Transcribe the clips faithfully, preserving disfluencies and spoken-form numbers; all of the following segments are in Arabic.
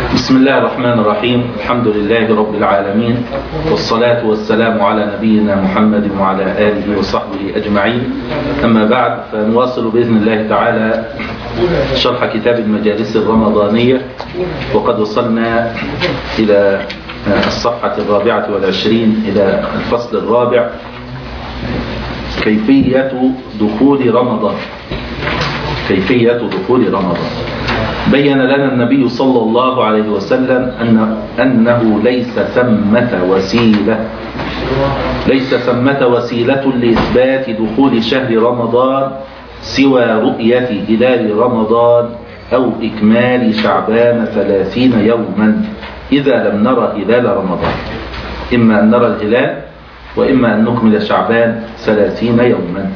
بسم الله الرحمن الرحيم. الحمد لله رب العالمين، والصلاة والسلام على نبينا محمد وعلى آله وصحبه أجمعين. أما بعد، فنواصل بإذن الله تعالى شرح كتاب المجالس الرمضانية، وقد وصلنا إلى الصفحة الرابعة والعشرين، إلى الفصل الرابع، كيفية دخول رمضان. كيفية دخول رمضان. بين لنا النبي صلى الله عليه وسلم أن أنه ليس ثمة وسيلة ليس ثمة وسيلة لإثبات دخول شهر رمضان سوى رؤية هلال رمضان أو إكمال شعبان ثلاثين يوما إذا لم نرى هلال رمضان، إما أن نرى الهلال وإما أن نكمل شعبان ثلاثين يوما.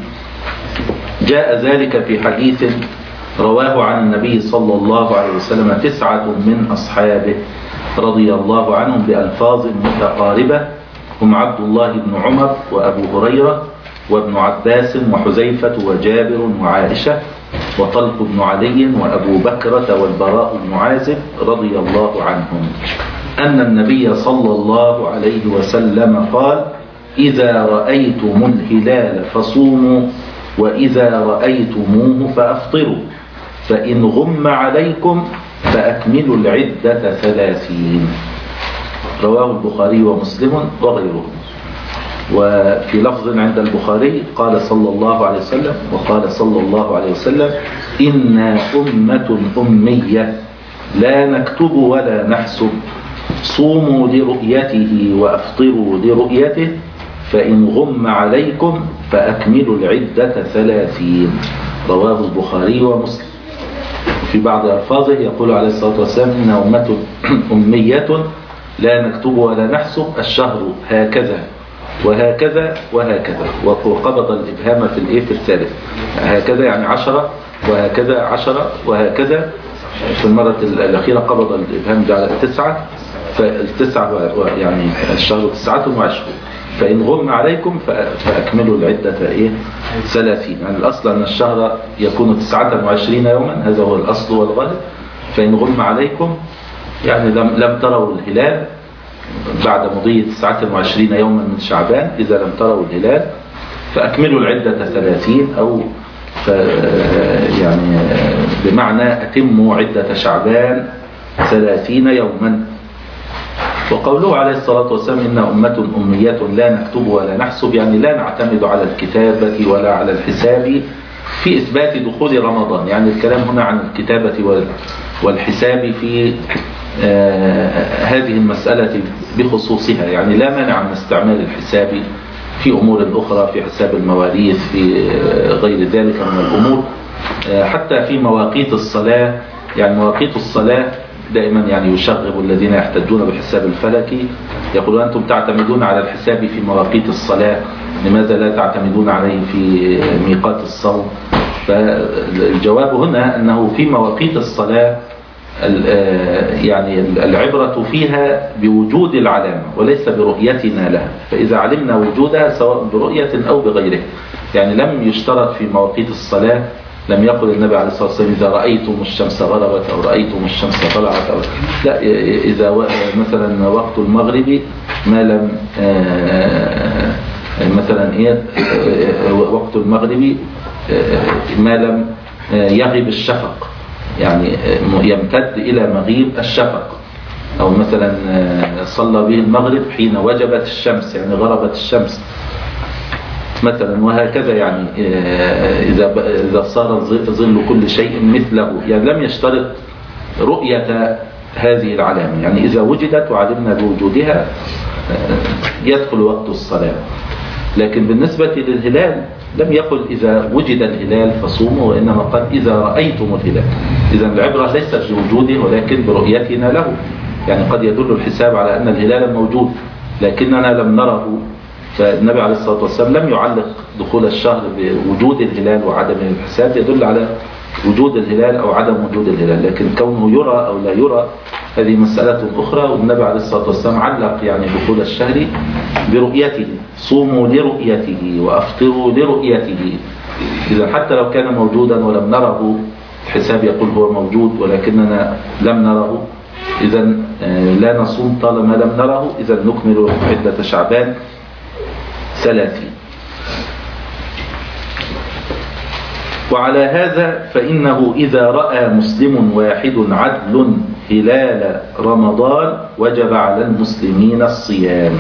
جاء ذلك في حديث رواه عن النبي صلى الله عليه وسلم تسعة من أصحابه رضي الله عنهم بألفاظ متقاربة، هم عبد الله بن عمر وأبو هريرة وابن عباس وحذيفة وجابر وعائشة وطلق بن علي وأبو بكرة والبراء بن عازب رضي الله عنهم أن النبي صلى الله عليه وسلم قال: إذا رأيتم الهلال فصوموا، وإذا رأيتموه فأفطروا، فإن غم عليكم فأكملوا العدة ثلاثين. رواه البخاري ومسلم وغيره. وفي لفظ عند البخاري قال صلى الله عليه وسلم وقال صلى الله عليه وسلم: إنا أمة أمية لا نكتب ولا نحسب، صوموا لرؤيته وأفطروا لرؤيته، فإن غم عليكم فأكملوا العدة ثلاثين. رواه البخاري ومسلم. في بعض ألفاظه يقول عليه الصلاة والسلام: إن أمة أمية لا نكتب ولا نحسب، الشهر هكذا وهكذا وهكذا، وقبض الإبهام في الإيه في الثالث، هكذا يعني عشرة، وهكذا عشرة، وهكذا. في المرة الأخيرة قبض الإبهام على التسعة، فالتسعة يعني الشهر تسعة وعشرون، فإن غم عليكم فأكملوا العدة إيه ثلاثين. يعني الأصل أن الشهر يكون تسعة وعشرين يوما، هذا هو الأصل والغالب. فإن غم عليكم يعني لم, لم تروا الهلال بعد مضي تسعة وعشرين يوما من شعبان، إذا لم تروا الهلال فأكملوا العدة ثلاثين، أو يعني بمعنى أتموا عدة شعبان ثلاثين يوما. وقوله عليه الصلاة والسلام: إن أمة أمية لا نكتب ولا نحسب، يعني لا نعتمد على الكتابة ولا على الحساب في إثبات دخول رمضان. يعني الكلام هنا عن الكتابة والحساب في آه هذه المسألة بخصوصها، يعني لا مانع من استعمال الحساب في أمور أخرى، في حساب المواريث، في غير ذلك من الأمور، آه حتى في مواقيت الصلاة. يعني مواقيت الصلاة دائما يعني يشغب الذين يحتجون بالحساب الفلكي، يقولون: أنتم تعتمدون على الحساب في مواقيت الصلاة، لماذا لا تعتمدون عليه في ميقات الصوم؟ فالجواب هنا أنه في مواقيت الصلاة يعني العبرة فيها بوجود العلامة وليس برؤيتنا لها، فإذا علمنا وجودها سواء برؤية أو بغيره. يعني لم يشترط في مواقيت الصلاة، لم يقل النبي عليه الصلاة والسلام: إذا رأيتم الشمس غربت أو رأيتم الشمس طلعت، أو لا، إذا مثلا وقت المغرب ما لم مثلا إيه وقت المغرب ما لم يغيب الشفق، يعني يمتد إلى مغيب الشفق، أو مثلا صلى به المغرب حين وجبت الشمس، يعني غربت الشمس مثلا، وهكذا. يعني إذا إذا صار ظل كل شيء مثله، يعني لم يشترط رؤية هذه العلامة. يعني إذا وجدت وعلمنا بوجودها يدخل وقت الصلاة. لكن بالنسبة للهلال لم يقل إذا وجد الهلال فصوموا، وإنما قال: إذا رأيتم الهلال. إذا العبرة ليست بوجوده ولكن برؤيتنا له. يعني قد يدل الحساب على أن الهلال موجود لكننا لم نره، فالنبي عليه الصلاة والسلام لم يعلق دخول الشهر بوجود الهلال وعدم الحساب، يدل على وجود الهلال أو عدم وجود الهلال. لكن كونه يرى أو لا يرى هذه مسألة أخرى، والنبي عليه الصلاة والسلام علق يعني دخول الشهر برؤيته: صوموا لرؤيته وأفطروا لرؤيته. إذا حتى لو كان موجودا ولم نره، الحساب يقول هو موجود ولكننا لم نره، إذا لا نصوم طالما لم نره، إذا نكمل عدة شعبان ثلاثين. وعلى هذا فإنه إذا رأى مسلم واحد عدل هلال رمضان وجب على المسلمين الصيام،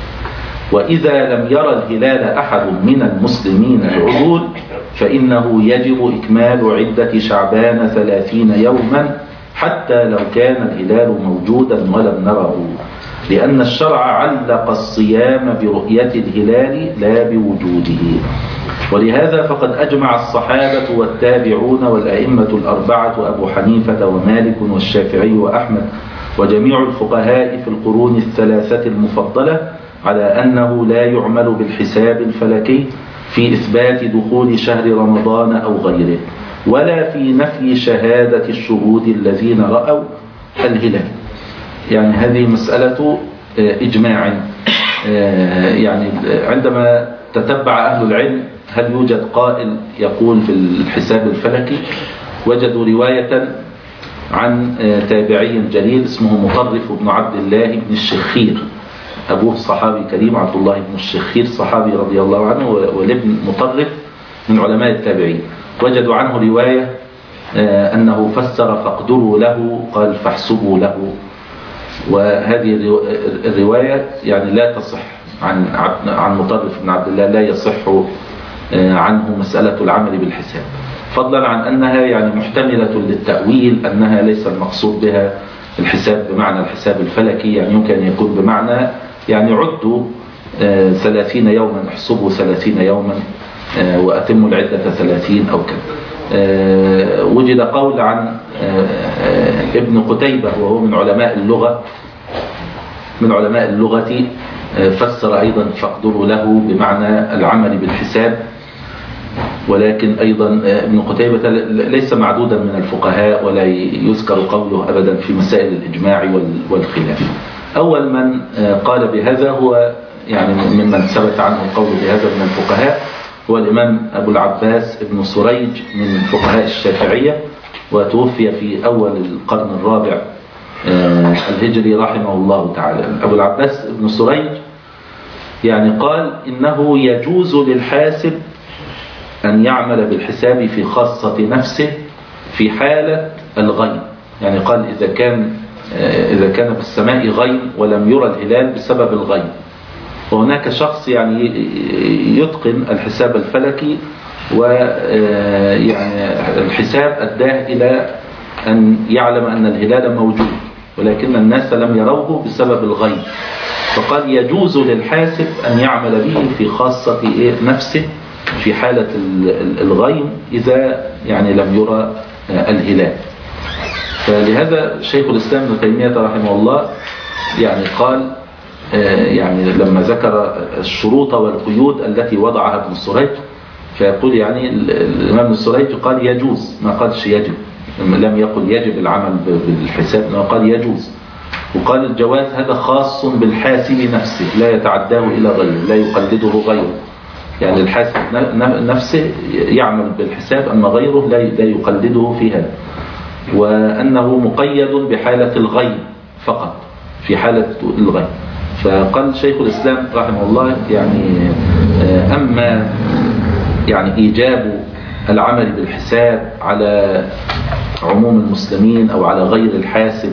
وإذا لم يرى الهلال أحد من المسلمين العدول فإنه يجب إكمال عدة شعبان ثلاثين يوما حتى لو كان الهلال موجودا ولم نره، لأن الشرع علق الصيام برؤية الهلال لا بوجوده. ولهذا فقد أجمع الصحابة والتابعون والأئمة الأربعة أبو حنيفة ومالك والشافعي وأحمد وجميع الفقهاء في القرون الثلاثة المفضلة على أنه لا يعمل بالحساب الفلكي في إثبات دخول شهر رمضان أو غيره، ولا في نفي شهادة الشهود الذين رأوا الهلال. يعني هذه مسألة إجماع. يعني عندما تتبع أهل العلم هل يوجد قائل يقول في الحساب الفلكي، وجدوا رواية عن تابعي جليل اسمه مطرف بن عبد الله بن الشخير، أبوه صحابي كريم عبد الله بن الشخير صحابي رضي الله عنه، والابن مطرف من علماء التابعين. وجدوا عنه رواية أنه فسر فاقدروا له قال فاحسبوا له، وهذه الرواية يعني لا تصح عن عن مطرف بن عبد الله، لا يصح عنه مسألة العمل بالحساب، فضلا عن أنها يعني محتملة للتأويل، أنها ليس المقصود بها الحساب بمعنى الحساب الفلكي، يعني يمكن أن يكون بمعنى يعني عدوا ثلاثين يوما، احسبوا ثلاثين يوما وأتموا العدة ثلاثين أو كذا. وجد قول عن ابن قتيبة وهو من علماء اللغة من علماء اللغة فسر أيضا فاقدروا له بمعنى العمل بالحساب، ولكن أيضا ابن قتيبة ليس معدودا من الفقهاء ولا يذكر قوله أبدا في مسائل الإجماع والخلاف. أول من قال بهذا هو يعني ممن ثبت عنه القول بهذا من الفقهاء هو الإمام أبو العباس ابن سريج من فقهاء الشافعية، وتوفي في أول القرن الرابع الهجري رحمه الله تعالى. أبو العباس ابن سريج يعني قال إنه يجوز للحاسب أن يعمل بالحساب في خاصة نفسه في حالة الغيم. يعني قال إذا كان إذا كان في السماء غيم ولم يرى الهلال بسبب الغيم، وهناك شخص يعني يتقن الحساب الفلكي ويعني الحساب أداه إلى أن يعلم أن الهلال موجود ولكن الناس لم يروه بسبب الغيم، فقال يجوز للحاسب أن يعمل به في خاصة نفسه في حالة الغيم إذا يعني لم يرى الهلال. فلهذا شيخ الإسلام ابن تيمية رحمه الله يعني قال يعني لما ذكر الشروط والقيود التي وضعها ابن سريج، فيقول يعني الإمام ابن سريج قال يجوز، ما قالش يجب، لم يقل يجب العمل بالحساب، ما قال يجوز. وقال الجواز هذا خاص بالحاسب نفسه لا يتعداه إلى غيره، لا يقلده غيره. يعني الحاسب نفسه يعمل بالحساب أما غيره لا يقلده في هذا، وأنه مقيد بحالة الغيب فقط، في حالة الغيب. فقال شيخ الإسلام رحمه الله يعني أما يعني إيجاب العمل بالحساب على عموم المسلمين أو على غير الحاسب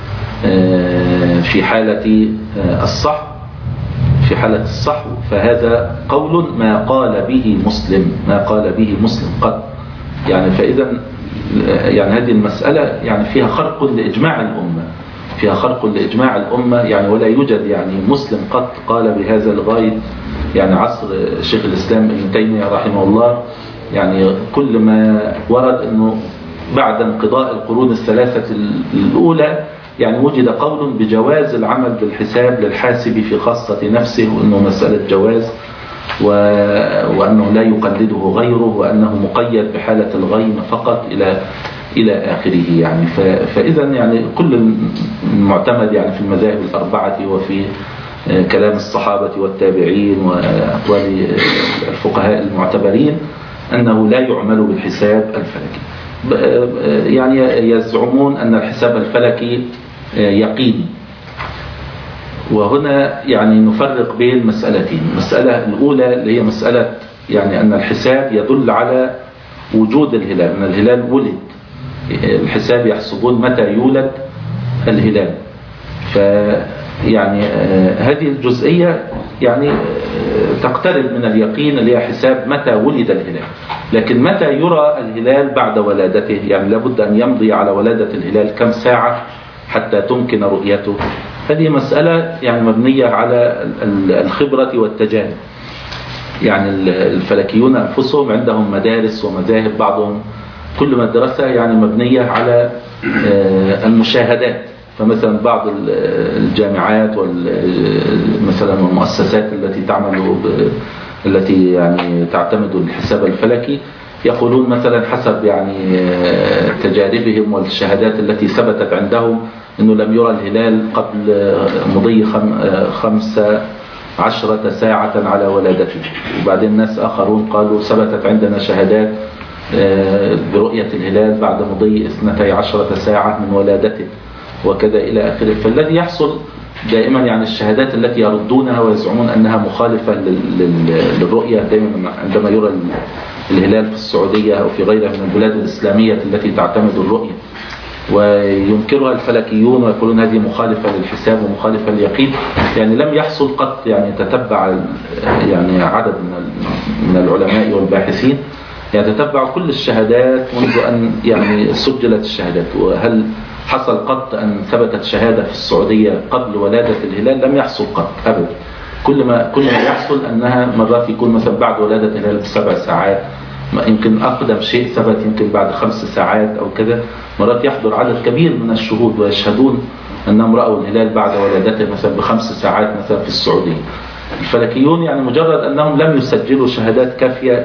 في حالة الصحو في حالة الصحو فهذا قول ما قال به مسلم ما قال به مسلم قط. يعني فإذا يعني هذه المسألة يعني فيها خرق لإجماع الأمة فيها خرق لإجماع الأمة يعني ولا يوجد يعني مسلم قط قال بهذا لغاية يعني عصر شيخ الإسلام ابن تيمية رحمه الله. يعني كل ما ورد أنه بعد انقضاء القرون الثلاثة الأولى يعني وجد قول بجواز العمل بالحساب للحاسب في خاصة نفسه، وأنه مسألة جواز و... وأنه لا يقلده غيره، وأنه مقيد بحالة الغيم فقط إلى إلى آخره. يعني ف... فإذا يعني كل المعتمد يعني في المذاهب الأربعة وفي كلام الصحابة والتابعين وأقوال الفقهاء المعتبرين أنه لا يعمل بالحساب الفلكي. يعني يزعمون أن الحساب الفلكي يقيني. وهنا يعني نفرق بين مسألتين. المسألة الأولى اللي هي مسألة يعني أن الحساب يدل على وجود الهلال، أن الهلال ولد، الحساب يحسبون متى يولد الهلال. فيعني هذه الجزئية يعني تقترب من اليقين اللي هي حساب متى ولد الهلال. لكن متى يرى الهلال بعد ولادته، يعني لابد أن يمضي على ولادة الهلال كم ساعة حتى تمكن رؤيته. هذه مسألة يعني مبنية على الخبرة والتجارب. يعني الفلكيون أنفسهم عندهم مدارس ومذاهب، بعضهم كل مدرسة يعني مبنية على المشاهدات. فمثلا بعض الجامعات مثلا والمؤسسات التي تعمل التي يعني تعتمد الحساب الفلكي يقولون مثلا حسب يعني تجاربهم والشهادات التي ثبتت عندهم أنه لم يرى الهلال قبل مضي خمسة عشرة ساعة على ولادته. وبعدين ناس آخرون قالوا ثبتت عندنا شهادات برؤية الهلال بعد مضي اثنتي عشرة ساعة من ولادته، وكذا إلى آخره. فالذي يحصل دائما يعني الشهادات التي يردونها ويزعمون أنها مخالفة للرؤية، دائما عندما يرى الهلال في السعودية أو في غيرها من البلاد الإسلامية التي تعتمد الرؤية وينكرها الفلكيون ويقولون هذه مخالفة للحساب ومخالفة لليقين، يعني لم يحصل قط يعني تتبع يعني عدد من العلماء والباحثين يعني تتبع كل الشهادات منذ أن يعني سجلت الشهادات، وهل حصل قط أن ثبتت شهادة في السعودية قبل ولادة الهلال؟ لم يحصل قط أبدا. كل ما كل ما يحصل أنها مرات يكون مثلا بعد ولادة الهلال بسبع ساعات، يمكن أقدم شيء ثبت يمكن بعد خمس ساعات أو كذا. مرات يحضر عدد كبير من الشهود ويشهدون أنهم رأوا الهلال بعد ولادته مثلا بخمس ساعات مثلا في السعودية. الفلكيون يعني مجرد أنهم لم يسجلوا شهادات كافية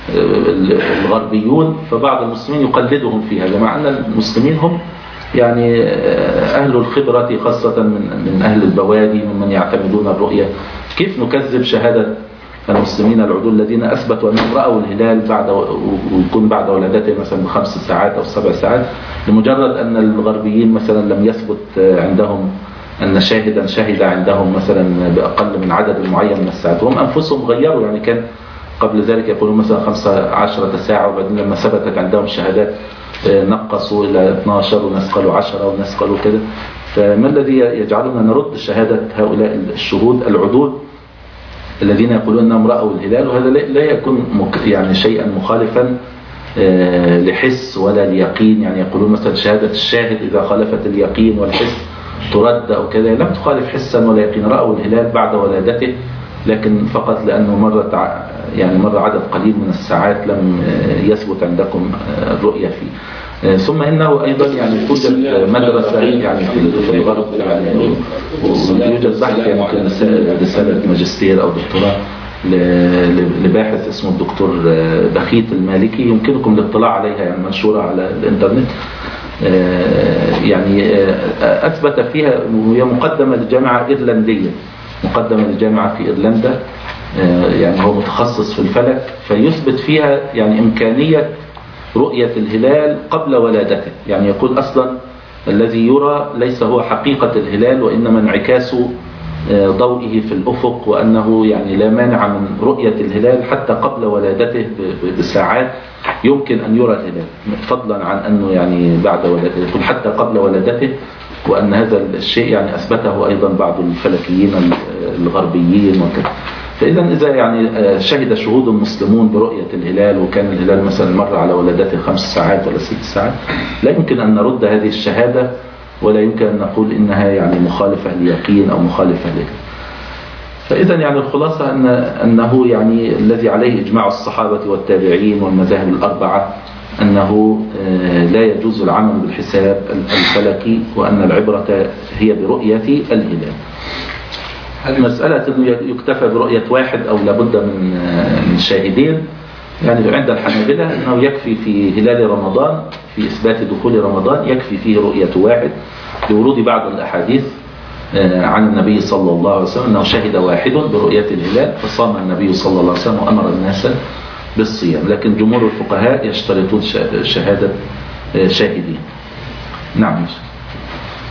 الغربيون، فبعض المسلمين يقلدهم فيها، مع أن المسلمين هم يعني أهل الخبرة خاصة من من أهل البوادي ممن يعتمدون الرؤية. كيف نكذب شهادة المسلمين العدول الذين أثبتوا أنهم رأوا الهلال بعد ويكون بعد ولادته مثلا بخمس ساعات أو سبع ساعات، لمجرد أن الغربيين مثلا لم يثبت عندهم أن شاهدا شهد عندهم مثلا بأقل من عدد معين من الساعات، وهم أنفسهم غيروا. يعني كان قبل ذلك يقولون مثلا خمسة عشرة ساعة، وبعدين لما ثبتت عندهم شهادات نقصوا إلى اثني عشر وناس قالوا عشرة وناس قالوا كذا. فما الذي يجعلنا نرد شهادة هؤلاء الشهود العدول الذين يقولون أنهم رأوا الهلال؟ وهذا لا يكون يعني شيئا مخالفا لحس ولا ليقين. يعني يقولون مثلا شهادة الشاهد إذا خالفت اليقين والحس ترد أو كذا، لم تخالف حسا ولا يقين. رأوا الهلال بعد ولادته، لكن فقط لأنه مرت يعني مر عدد قليل من الساعات لم يثبت عندكم الرؤية فيه. ثم إنه أيضا يعني توجد مدرسة يعني في الغرب يعني ويوجد بحث يعني ممكن رسالة ماجستير أو دكتوراه لباحث اسمه الدكتور بخيت المالكي، يمكنكم الاطلاع عليها يعني منشورة على الإنترنت. يعني أثبت فيها، وهي مقدمة لجامعة إيرلندية، مقدمة لجامعة في إيرلندا، يعني هو متخصص في الفلك، فيثبت فيها يعني إمكانية رؤية الهلال قبل ولادته. يعني يقول أصلا الذي يرى ليس هو حقيقة الهلال وإنما انعكاس ضوئه في الأفق، وأنه يعني لا مانع من رؤية الهلال حتى قبل ولادته بساعات يمكن أن يرى الهلال، فضلا عن أنه يعني بعد ولادته، يقول حتى قبل ولادته. وأن هذا الشيء يعني أثبته أيضا بعض الفلكيين الغربيين وكذا. فإذا إذا يعني شهد شهود المسلمون برؤية الهلال وكان الهلال مثلا مر على ولادته خمس ساعات ولا ست ساعات، لا يمكن أن نرد هذه الشهادة ولا يمكن أن نقول إنها يعني مخالفة لليقين أو مخالفة له. فإذا يعني الخلاصة أن أنه يعني الذي عليه إجماع الصحابة والتابعين والمذاهب الأربعة أنه لا يجوز العمل بالحساب الفلكي، وأن العبرة هي برؤية الهلال. مسألة أنه يكتفى برؤية واحد أو لابد من من شاهدين، يعني عند الحنابلة أنه يكفي في هلال رمضان في إثبات دخول رمضان يكفي فيه رؤية واحد، لورود بعض الأحاديث عن النبي صلى الله عليه وسلم أنه شهد واحد برؤية الهلال فصام النبي صلى الله عليه وسلم وأمر الناس بالصيام. لكن جمهور الفقهاء يشترطون شهادة شاهدين. نعم.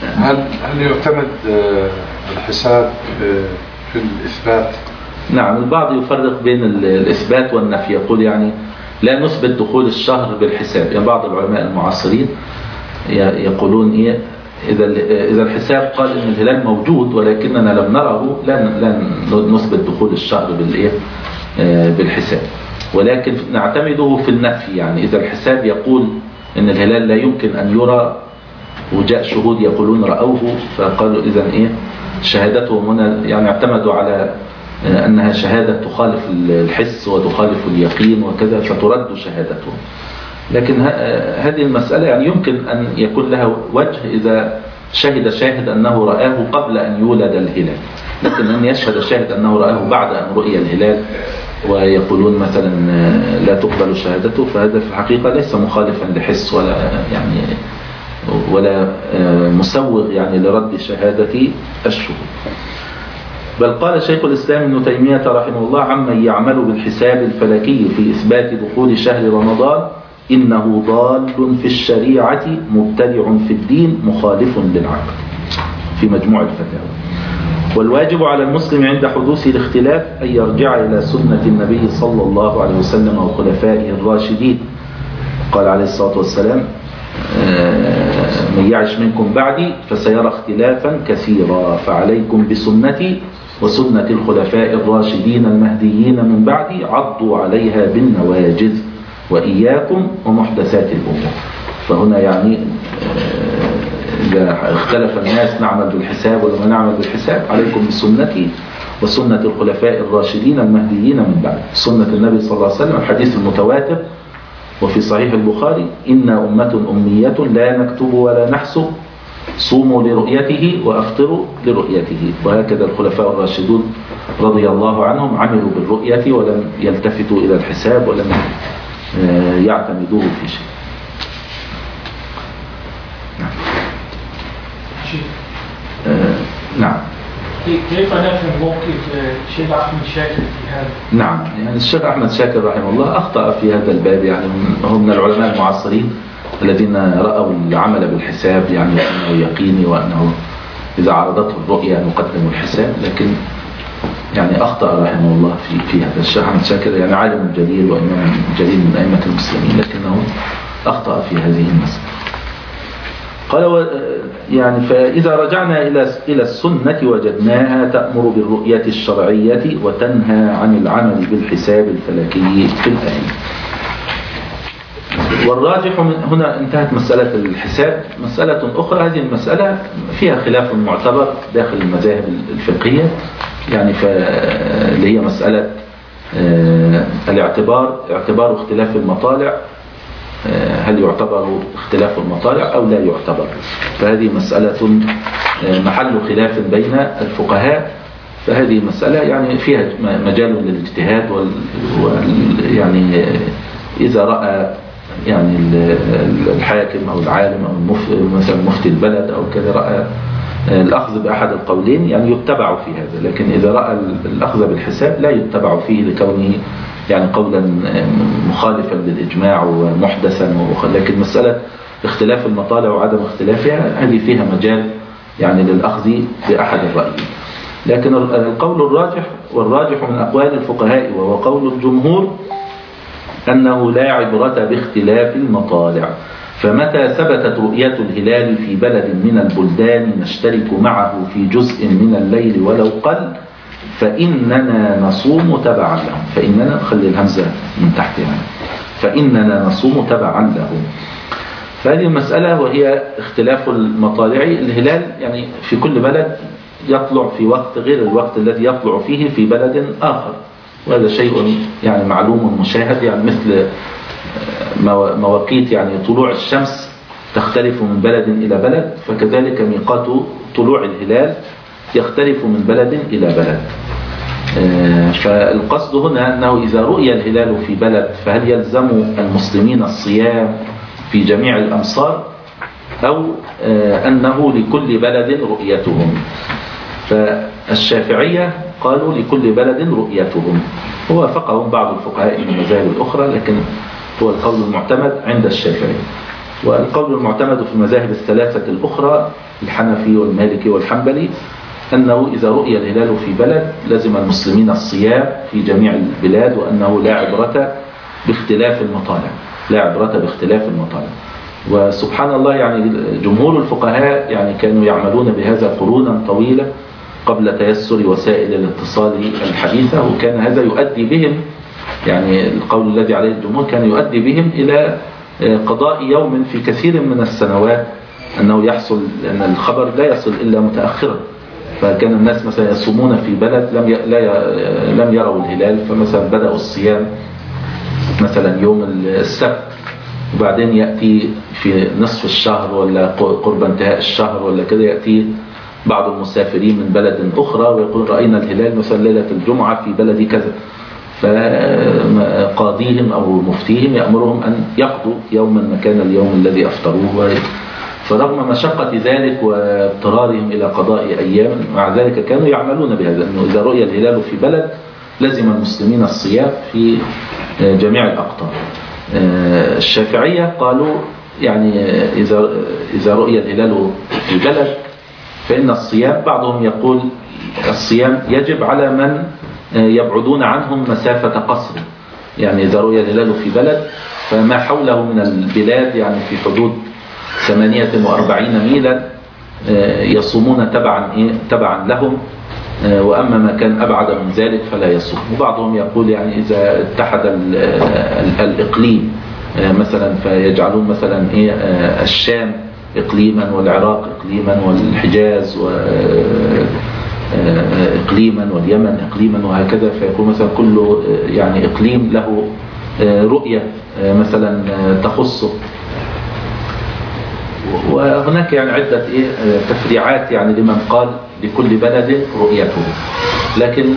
هل هل يعتمد الحساب في الإثبات؟ نعم، البعض يفرق بين الإثبات والنفي، يقول يعني لا نثبت دخول الشهر بالحساب. يعني بعض العلماء المعاصرين يقولون إيه، إذا إذا الحساب قال إن الهلال موجود ولكننا لم نره، لن نثبت دخول الشهر بالإيه بالحساب، ولكن نعتمده في النفي. يعني إذا الحساب يقول إن الهلال لا يمكن أن يرى وجاء شهود يقولون رأوه، فقالوا إذن إيه شهادتهم هنا، يعني اعتمدوا على أنها شهادة تخالف الحس وتخالف اليقين وكذا، فترد شهادتهم. لكن هذه المسألة يعني يمكن أن يكون لها وجه إذا شهد شاهد أنه رآه قبل أن يولد الهلال، لكن أن يشهد شاهد أنه رآه بعد أن رؤي الهلال ويقولون مثلا لا تقبل شهادته، فهذا في الحقيقة ليس مخالفا لحس ولا يعني ولا مسوغ يعني لرد شهادة الشهود. بل قال شيخ الإسلام ابن تيمية رحمه الله عمن يعمل بالحساب الفلكي في إثبات دخول شهر رمضان: إنه ضال في الشريعة مبتدع في الدين مخالف للعقل، في مجموع الفتاوى. والواجب على المسلم عند حدوث الاختلاف أن يرجع إلى سنة النبي صلى الله عليه وسلم وخلفائه الراشدين. قال عليه الصلاة والسلام: من يعش منكم بعدي فسيرى اختلافا كثيرا، فعليكم بسنتي وسنة الخلفاء الراشدين المهديين من بعدي، عضوا عليها بالنواجذ، وإياكم ومحدثات الأمور. فهنا يعني إذا اختلف الناس نعمل بالحساب ولا نعمل بالحساب، عليكم بسنتي وسنة الخلفاء الراشدين المهديين من بعد. سنة النبي صلى الله عليه وسلم الحديث المتواتر وفي صحيح البخاري: إنا أمة أمية لا نكتب ولا نحسب، صوموا لرؤيته وأفطروا لرؤيته. وهكذا الخلفاء الراشدون رضي الله عنهم عملوا بالرؤية ولم يلتفتوا إلى الحساب ولم يعتمدوه في شيء. نعم. آه نعم. كيف نفهم موقف الشيخ أحمد شاكر في هذا؟ نعم، يعني الشيخ أحمد شاكر رحمه الله أخطأ في هذا الباب. يعني هم من العلماء المعاصرين الذين رأوا العمل بالحساب يعني أنه يقيني، وأنه إذا عرضته الرؤية نقدم الحساب، لكن يعني أخطأ رحمه الله في في هذا. الشيخ أحمد شاكر يعني عالم جليل وإمام جليل من أئمة المسلمين، لكنه أخطأ في هذه المسألة. قال يعني فإذا رجعنا إلى إلى السنة وجدناها تأمر بالرؤية الشرعية وتنهى عن العمل بالحساب الفلكي في الآية. والراجح من هنا انتهت مسألة الحساب. مسألة أخرى، هذه المسألة فيها خلاف معتبر داخل المذاهب الفقهية، يعني اللي هي مسألة الاعتبار، اعتبار اختلاف المطالع، هل يعتبر اختلاف المطالع أو لا يعتبر. فهذه مسألة محل خلاف بين الفقهاء، فهذه مسألة يعني فيها مجال للاجتهاد، وال يعني إذا رأى يعني الحاكم أو العالم أو المفتي مثلا مفتي البلد أو كذا رأى الأخذ بأحد القولين يعني يتبع في هذا، لكن إذا رأى الأخذ بالحساب لا يتبع فيه لكونه يعني قولا مخالفا للإجماع ومحدثا. لكن مسألة اختلاف المطالع وعدم اختلافها هذه فيها مجال يعني للأخذ بأحد الرأيين. لكن القول الراجح والراجح من أقوال الفقهاء وهو قول الجمهور أنه لا عبرة باختلاف المطالع، فمتى ثبتت رؤية الهلال في بلد من البلدان نشترك معه في جزء من الليل ولو قل فإننا نصوم تبعا لهم. فإننا خلي الهمزة من تحت يعني فإننا نصوم تبعا لهم. فهذه المسألة وهي اختلاف المطالع. الهلال يعني في كل بلد يطلع في وقت غير الوقت الذي يطلع فيه في بلد آخر، وهذا شيء يعني معلوم مشاهد، يعني مثل مواقيت يعني طلوع الشمس تختلف من بلد إلى بلد، فكذلك ميقات طلوع الهلال يختلف من بلد إلى بلد. فالقصد هنا أنه إذا رؤي الهلال في بلد فهل يلزم المسلمين الصيام في جميع الأمصار أو أنه لكل بلد رؤيتهم؟ فالشافعية قالوا لكل بلد رؤيتهم، ووافقهم بعض الفقهاء من المذاهب الأخرى، لكن هو القول المعتمد عند الشافعي. والقول المعتمد في المذاهب الثلاثة الأخرى الحنفي والمالكي والحنبلي أنه إذا رؤي الهلال في بلد لزم المسلمين الصيام في جميع البلاد، وأنه لا عبرة باختلاف المطالع، لا عبرة باختلاف المطالع. وسبحان الله يعني جمهور الفقهاء يعني كانوا يعملون بهذا قرونا طويلة قبل تيسر وسائل الاتصال الحديثة، وكان هذا يؤدي بهم، يعني القول الذي عليه الجمهور كان يؤدي بهم إلى قضاء يوم في كثير من السنوات أنه يحصل، لأن الخبر لا يصل إلا متأخرا. فكان الناس مثلا يصومون في بلد لم لا لم يروا الهلال، فمثلا بدأوا الصيام مثلا يوم السبت، وبعدين يأتي في نصف الشهر ولا قرب انتهاء الشهر ولا كده يأتي بعض المسافرين من بلد أخرى ويقول رأينا الهلال مثلا ليلة الجمعة في بلد كذا، فقاضيهم أو مفتيهم يأمرهم أن يقضوا يوما مكان اليوم الذي أفطروه. فرغم مشقة ذلك واضطرارهم إلى قضاء أيام، مع ذلك كانوا يعملون بهذا، أنه إذا رؤي الهلال في بلد لزم المسلمين الصيام في جميع الأقطار. الشافعية قالوا يعني إذا إذا رؤي الهلال في بلد فإن الصيام، بعضهم يقول الصيام يجب على من يبعدون عنهم مسافة قصر، يعني إذا رؤي الهلال في بلد فما حوله من البلاد يعني في حدود ثمانية وأربعين ميلا يصومون تبعا إيه تبعا لهم، وأما ما كان أبعد من ذلك فلا يصوم. وبعضهم يقول يعني إذا اتحد الإقليم مثلا فيجعلون مثلا إيه الشام إقليما والعراق إقليما والحجاز إقليما واليمن إقليما وهكذا، فيكون مثلا كل يعني إقليم له رؤية مثلا تخصه. وهناك يعني عدة إيه تفريعات يعني لمن قال لكل بلد رؤيته، لكن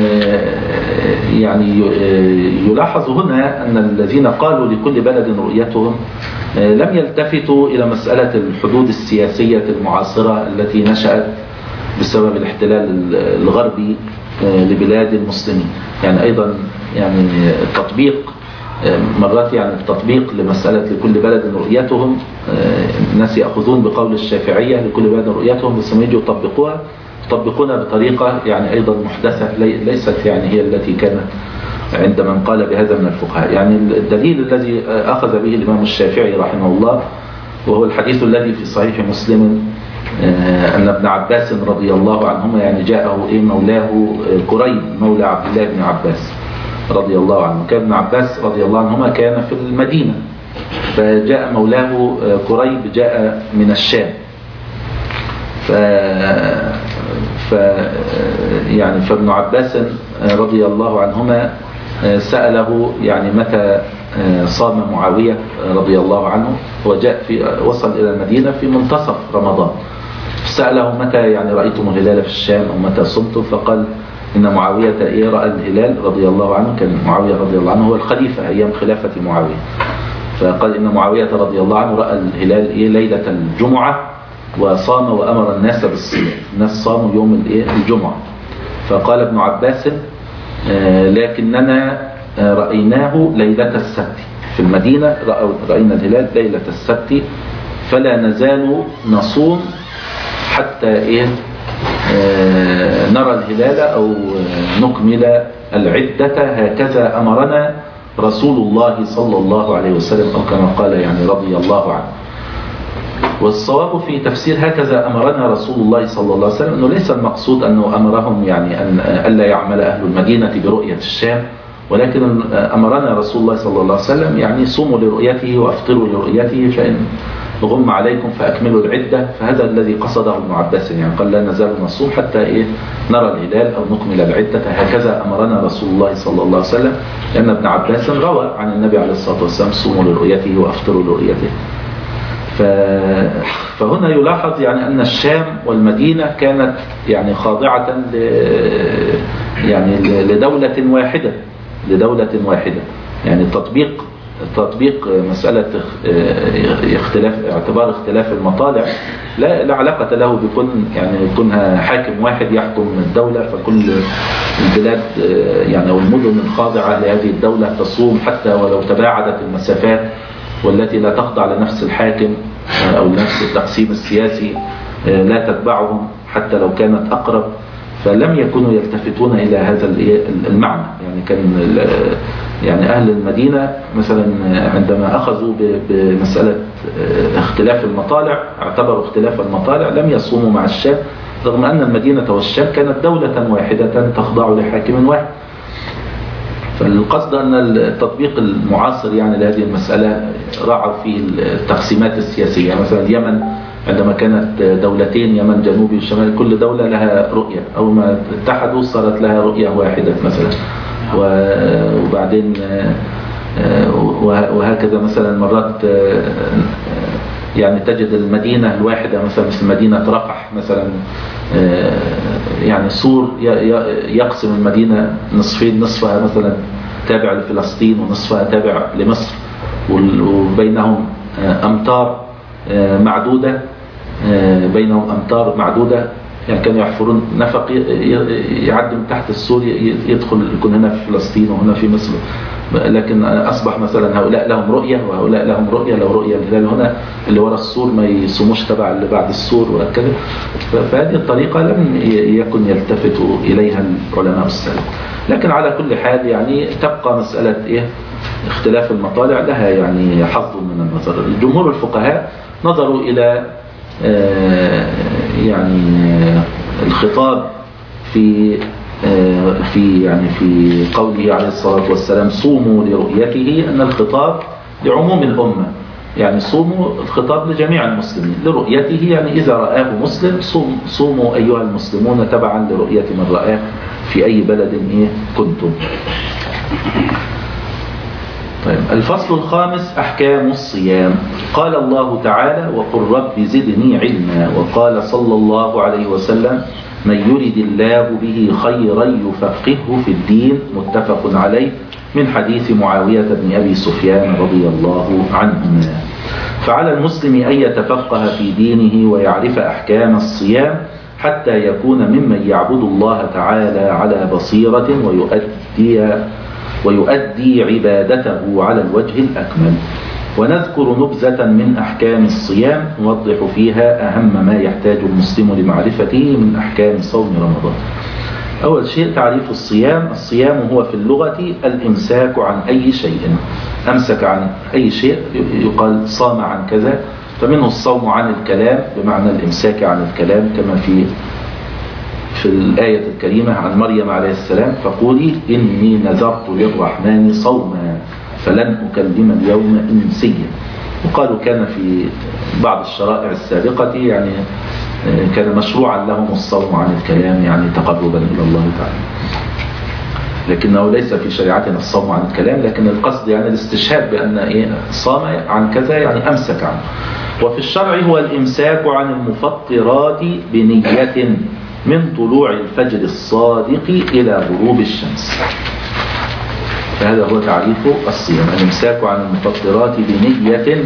يعني يلاحظ هنا أن الذين قالوا لكل بلد رؤيتهم لم يلتفتوا إلى مسألة الحدود السياسية المعاصرة التي نشأت بسبب الاحتلال الغربي لبلاد المسلمين. يعني أيضا يعني التطبيق مرات يعني التطبيق لمسألة لكل بلد رؤيتهم، الناس يأخذون بقول الشافعية لكل بلد رؤيتهم، بس لما يجوا يطبقوها يطبقونها بطريقة يعني أيضا محدثة ليست يعني هي التي كانت عند من قال بهذا من الفقهاء. يعني الدليل الذي أخذ به الإمام الشافعي رحمه الله وهو الحديث الذي في صحيح مسلم أن ابن عباس رضي الله عنهما يعني جاءه إيه مولاه قريب مولى عبد الله بن عباس رضي الله عنه. كان ابن عباس رضي الله عنهما كان في المدينة، فجاء مولاه قريب جاء من الشام، ف... ف يعني فابن عباس رضي الله عنهما سأله يعني متى صام معاوية رضي الله عنه، وجاء في وصل إلى المدينة في منتصف رمضان، سأله متى يعني رأيتم الهلال في الشام أو متى صمتم، فقال إن معاوية إيه رأى الهلال رضي الله عنه، كان معاوية رضي الله عنه هو الخليفة أيام خلافة معاوية، فقال إن معاوية رضي الله عنه رأى الهلال إيه ليلة الجمعة وصام وأمر الناس بالصيام، الناس صاموا يوم الإيه الجمعة. فقال ابن عباس لكننا رأيناه ليلة السبت في المدينة، رأينا الهلال ليلة السبت فلا نزال نصوم حتى إيه آه نرى الهلال أو نكمل العدة، هكذا أمرنا رسول الله صلى الله عليه وسلم، أو كما قال يعني رضي الله عنه. والصواب في تفسير هكذا أمرنا رسول الله صلى الله عليه وسلم أنه ليس المقصود أنه أمرهم يعني أن ألا يعمل أهل المدينة برؤية الشام، ولكن أمرنا رسول الله صلى الله عليه وسلم يعني صوموا لرؤيته وأفطروا لرؤيته، فإن غم عليكم فأكملوا العدة. فهذا الذي قصده ابن عباس، يعني قال لا نزال نصوم حتى إيه نرى الهلال أو نكمل العدة، هكذا أمرنا رسول الله صلى الله عليه وسلم، لأن ابن عباس روى عن النبي عليه الصلاة والسلام صوموا لرؤيته وأفطروا لرؤيته. فهنا يلاحظ يعني أن الشام والمدينة كانت يعني خاضعة ل يعني لدولة واحدة لدولة واحدة يعني تطبيق تطبيق مسألة اختلاف اعتبار اختلاف المطالع لا, لا علاقة له بكون يعني يكونها حاكم واحد يحكم الدولة، فكل البلاد يعني والمدن الخاضعة لهذه الدولة تصوم حتى ولو تباعدت المسافات والتي لا تخضع لنفس الحاكم أو لنفس التقسيم السياسي لا تتبعهم حتى لو كانت أقرب، فلم يكونوا يلتفتون إلى هذا المعنى. يعني كان يعني أهل المدينة مثلا عندما أخذوا بمسألة اختلاف المطالع، اعتبروا اختلاف المطالع، لم يصوموا مع الشام، رغم أن المدينة والشام كانت دولة واحدة تخضع لحاكم واحد. فالقصد أن التطبيق المعاصر يعني لهذه المسألة راعوا في التقسيمات السياسية. مثلا اليمن عندما كانت دولتين، يمن جنوبي وشمالي، كل دولة لها رؤية، أول ما اتحدوا صارت لها رؤية واحدة مثلا، وبعدين وهكذا. مثلا مرات يعني تجد المدينة الواحدة مثلا مثل مدينة رفح مثلا، يعني سور يقسم المدينة نصفين، نصفها مثلا تابع لفلسطين ونصفها تابع لمصر، وبينهم أمتار معدودة بينهم أمتار معدودة يعني كانوا يحفرون نفق يعدي من تحت السور يدخل، يكون هنا في فلسطين وهنا في مصر. لكن أصبح مثلا هؤلاء لهم رؤية وهؤلاء لهم رؤية، لو رؤية الهلال هنا اللي وراء السور ما يصوموش تبع اللي بعد السور وهكذا. فهذه الطريقة لم يكن يلتفت إليها العلماء السابق. لكن على كل حال يعني تبقى مسألة إيه اختلاف المطالع لها يعني حظ من النظر. الجمهور الفقهاء نظروا إلى يعني الخطاب في في يعني في قوله عليه الصلاة والسلام صوموا لرؤيته، أن الخطاب لعموم الأمة، يعني صوموا الخطاب لجميع المسلمين لرؤيته، يعني إذا رآه مسلم صوم صوموا أيها المسلمون تبعا لرؤية من رآه في أي بلد إيه كنتم. طيب الفصل الخامس أحكام الصيام. قال الله تعالى وقل رب زدني علما، وقال صلى الله عليه وسلم من يرد الله به خيرا يفقهه في الدين، متفق عليه، من حديث معاوية بن أبي سفيان رضي الله عنهما. فعلى المسلم أن يتفقه في دينه ويعرف أحكام الصيام حتى يكون ممن يعبد الله تعالى على بصيرة ويؤدي ويؤدي عبادته على الوجه الأكمل. ونذكر نبذة من أحكام الصيام نوضح فيها أهم ما يحتاج المسلم لمعرفته من أحكام صوم رمضان. أول شيء تعريف الصيام. الصيام هو في اللغة الإمساك عن أي شيء، أمسك عن أي شيء يقال صام عن كذا، فمنه الصوم عن الكلام بمعنى الإمساك عن الكلام، كما في في الآية الكريمة عن مريم عليه السلام فقولي إني نذرت للرحمن صوما فلن أكلم اليوم إنسيا. وقالوا كان في بعض الشرائع السابقة يعني كان مشروعا لهم الصوم عن الكلام يعني تقربا إلى الله تعالى، لكنه ليس في شريعتنا الصوم عن الكلام، لكن القصد يعني الاستشهاد بأن إيه صام عن كذا يعني أمسك عنه. وفي الشرع هو الإمساك عن المفطرات بنية من طلوع الفجر الصادق إلى غروب الشمس. فهذا هو تعريف الصيام، الإمساك عن المفطرات بنية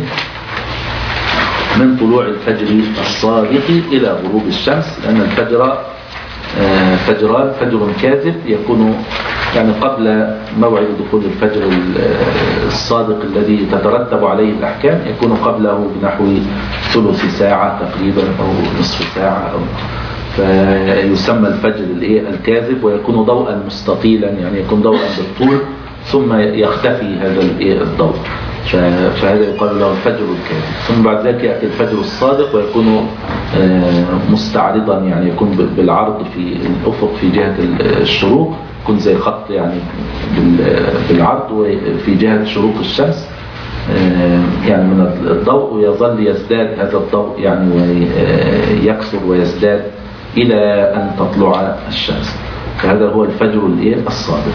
من طلوع الفجر الصادق إلى غروب الشمس، لأن الفجر فجران، فجر كاذب يكون يعني قبل موعد دخول الفجر الصادق الذي تترتب عليه الأحكام، يكون قبله بنحو ثلث ساعة تقريبا أو نصف ساعة أو فيسمى الفجر الكاذب، ويكون ضوءا مستطيلا يعني يكون ضوءا بالطول ثم يختفي هذا الضوء، فهذا يقال له الفجر الكاذب. ثم بعد ذلك يأتي الفجر الصادق ويكون مستعرضا يعني يكون بالعرض في الأفق في جهة الشروق، يكون زي خط يعني بالعرض وفي جهة شروق الشمس يعني من الضوء، ويظل يزداد هذا الضوء يعني ويكثر ويزداد إلى أن تطلع الشمس. فهذا هو الفجر الصادق.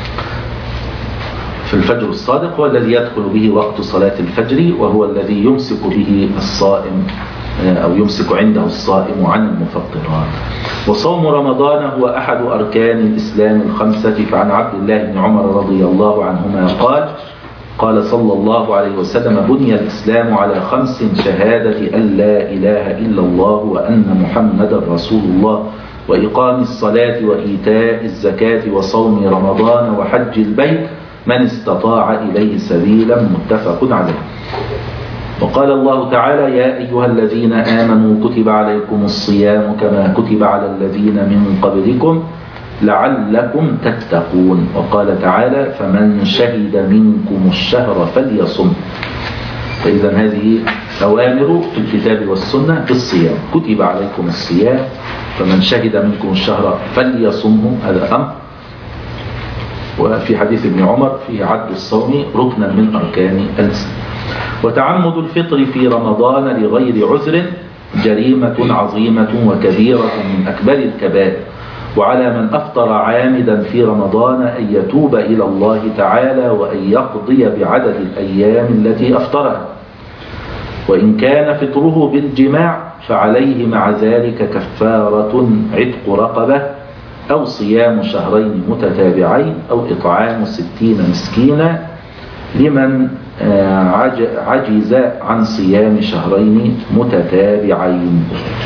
في الفجر الصادق هو الذي يدخل به وقت صلاة الفجر، وهو الذي يمسك به الصائم أو يمسك عنده الصائم عن المفطرات. وصوم رمضان هو أحد أركان الإسلام الخمسة. فعن عبد الله بن عمر رضي الله عنهما قال قال صلى الله عليه وسلم بني الإسلام على خمس: شهادة أن لا إله إلا الله وأن محمدا رسول الله، وإقام الصلاة وإيتاء الزكاة وصوم رمضان وحج البيت من استطاع إليه سبيلا، متفق عليه. وقال الله تعالى: يا أيها الذين آمنوا كتب عليكم الصيام كما كتب على الذين من قبلكم لعلكم تتقون. وقال تعالى: فمن شهد منكم الشهر فليصم. فإذا هذه أوامر في الكتاب والسنة بالصيام. كتب عليكم الصيام فمن شهد منكم الشهر فليصمه، هذا أمر. وفي حديث ابن عمر: في عد الصوم ركنا من أركان الإسلام. وتعمد الفطر في رمضان لغير عذر جريمة عظيمة وكبيرة من أكبر الكبائر، وعلى من أفطر عامدا في رمضان أن يتوب إلى الله تعالى وأن يقضي بعدد الأيام التي أفطرها. وإن كان فطره بالجماع فعليه مع ذلك كفارة عتق رقبة أو صيام شهرين متتابعين أو إطعام ستين مسكينا لمن عجز عن صيام شهرين متتابعين.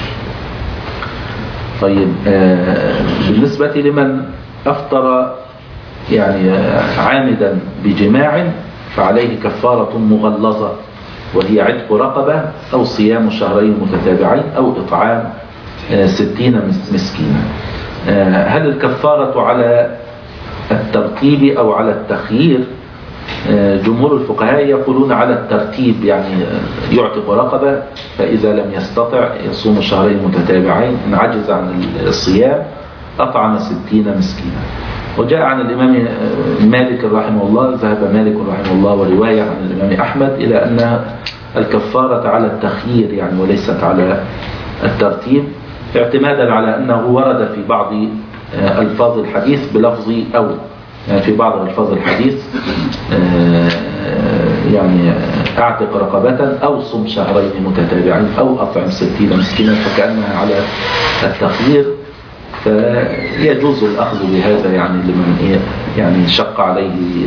طيب، بالنسبة لمن أفطر يعني عامدا بجماع فعليه كفارة مغلظة وهي عتق رقبة أو صيام شهرين متتابعين أو إطعام ستين مسكينا. هل الكفارة على الترتيب أو على التخيير؟ جمهور الفقهاء يقولون على الترتيب، يعني يعتق رقبة، فإذا لم يستطع يصوم شهرين متتابعين، إن عجز عن الصيام أطعم ستين مسكينا. وجاء عن الإمام مالك رحمه الله، ذهب مالك رحمه الله ورواية عن الإمام أحمد إلى أن الكفارة على التخيير يعني وليست على الترتيب، اعتمادا على أنه ورد في بعض ألفاظ الحديث بلفظ أو، يعني في بعض ألفاظ الحديث يعني اعتق رقبة أو صم شهرين متتابعين أو أطعم ستين مسكينا، فكأنها على التخيير، فيجوز الأخذ بهذا يعني لمن يعني شق عليه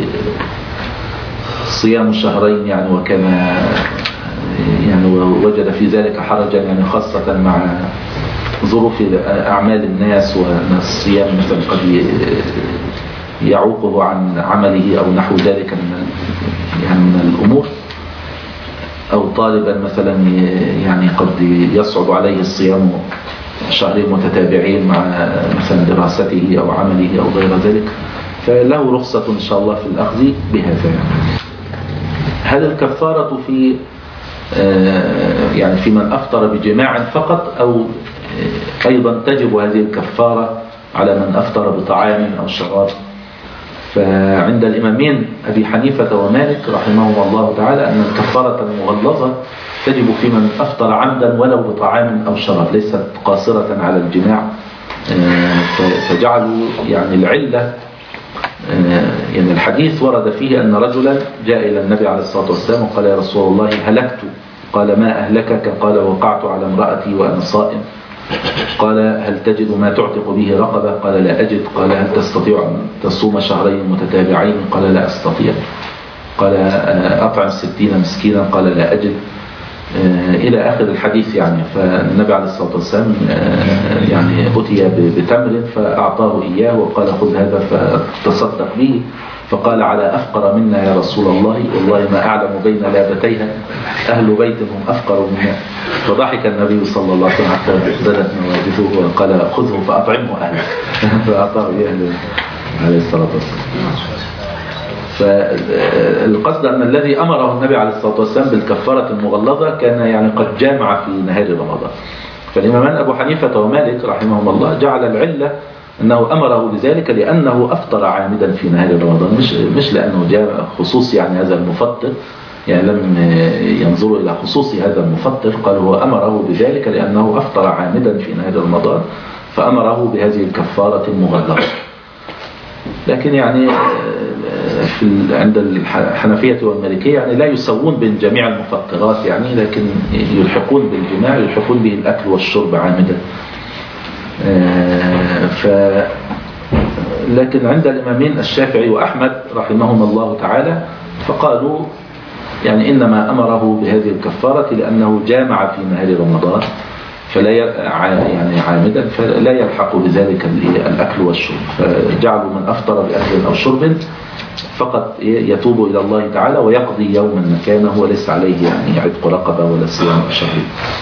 صيام شهرين يعني وكان يعني وجد في ذلك حرجا، يعني خاصة مع ظروف أعمال الناس، وأن الصيام مثلا قد يعوقه عن عمله أو نحو ذلك من يعني من الأمور، أو طالبا مثلا يعني قد يصعب عليه الصيام شهرين متتابعين مع مثلا دراسته أو عمله أو غير ذلك، فله رخصة إن شاء الله في الأخذ بهذا. هل الكفارة في يعني في من أفطر بجماع فقط، أو أيضا تجب هذه الكفارة على من أفطر بطعام أو شراب؟ فعند الإمامين أبي حنيفة ومالك رحمهم الله تعالى أن الكفارة المغلظة تجب في من أفطر عمدا ولو بطعام أو شراب، ليست قاصرة على الجماع. فجعلوا يعني العلة، يعني الحديث ورد فيه أن رجلا جاء إلى النبي عليه الصلاة والسلام وقال: يا رسول الله هلكت. قال: ما أهلكك؟ قال: وقعت على امرأتي وأنا صائم. قال: هل تجد ما تعتق به رقبة؟ قال: لا أجد. قال: هل تستطيع أن تصوم شهرين متتابعين؟ قال: لا أستطيع. قال: أطعم ستين مسكينا؟ قال: لا أجد، إلى آخر الحديث. يعني فالنبي عليه الصلاة والسلام يعني أتي بتمر فأعطاه إياه وقال: خذ هذا فتصدق به. فقال: على أفقر منا يا رسول الله، والله ما أعلم بين لابتيها أهل بيت هم أفقر منا. فضحك النبي صلى الله عليه وسلم حتى بدت نواجذه وقال: خذه فأطعمه أهله. فأعطاه إياه عليه الصلاة والسلام. فالقصد أن الذي أمره النبي عليه الصلاة والسلام بالكفارة المغلظة كان يعني قد جامع في نهار رمضان. فالإمامان أبو حنيفة ومالك رحمهم الله جعل العلة أنه أمره بذلك لأنه أفطر عامدا في نهار رمضان، مش مش لأنه جاء خصوص يعني هذا المفطر، يعني لم ينظروا إلى خصوص هذا المفطر، قال هو أمره بذلك لأنه أفطر عامدا في نهار رمضان فأمره بهذه الكفارة المغلظة. لكن يعني في عند الحنفية والمالكية يعني لا يسوون بين جميع المفطرات، يعني لكن يلحقون بالجماع يلحقون به الأكل والشرب عامدا. ف لكن عند الإمامين الشافعي وأحمد رحمهم الله تعالى فقالوا يعني إنما أمره بهذه الكفارة لأنه جامع في نهار رمضان فلا يعني عامدا فلا يلحق بذلك الأكل والشرب، فجعلوا من أفطر بأكل أو شرب فقط يتوب إلى الله تعالى ويقضي يوما مكانه وليس عليه يعني عتق رقبة ولا صيام شهر.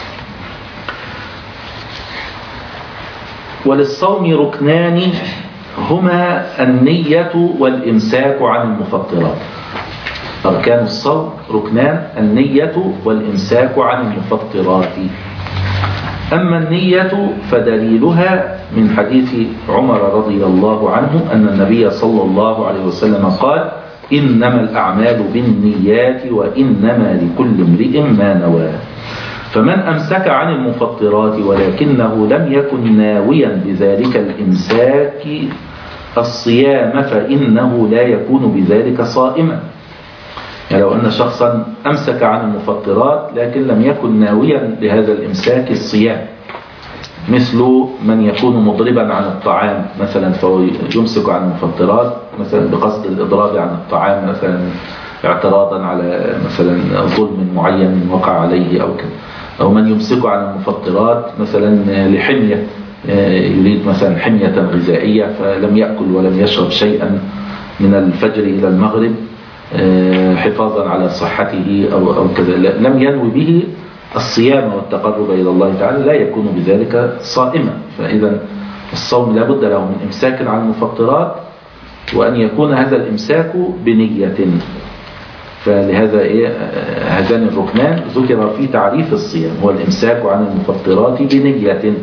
وللصوم ركنان هما النية والإمساك عن المفطرات. أركان الصوم ركنان: النية والإمساك عن المفطرات. أما النية فدليلها من حديث عمر رضي الله عنه أن النبي صلى الله عليه وسلم قال: إنما الأعمال بالنيات وإنما لكل امرئ ما نوى. فمن أمسك عن المفطرات ولكنه لم يكن ناويا بذلك الإمساك الصيام فإنه لا يكون بذلك صائما. يعني لو أن شخصا أمسك عن المفطرات لكن لم يكن ناويا بهذا الإمساك الصيام، مثل من يكون مضربا عن الطعام مثلا فهو يمسك عن المفطرات مثلا بقصد الإضراب عن الطعام، مثلا اعتراضا على مثلا ظلم معين وقع عليه أو كذا، أو من يمسك عن المفطرات مثلا لحمية، يريد مثلا حمية غذائية فلم يأكل ولم يشرب شيئا من الفجر إلى المغرب حفاظا على صحته أو, أو كذا، لم ينوي به الصيام والتقرب إلى الله تعالى، لا يكون بذلك صائما. فإذا الصوم لا بد له من إمساك عن المفطرات، وأن يكون هذا الإمساك بنية. فلهذا إيه هذان الركنان ذكر في تعريف الصيام، هو الإمساك عن المفطرات بنية.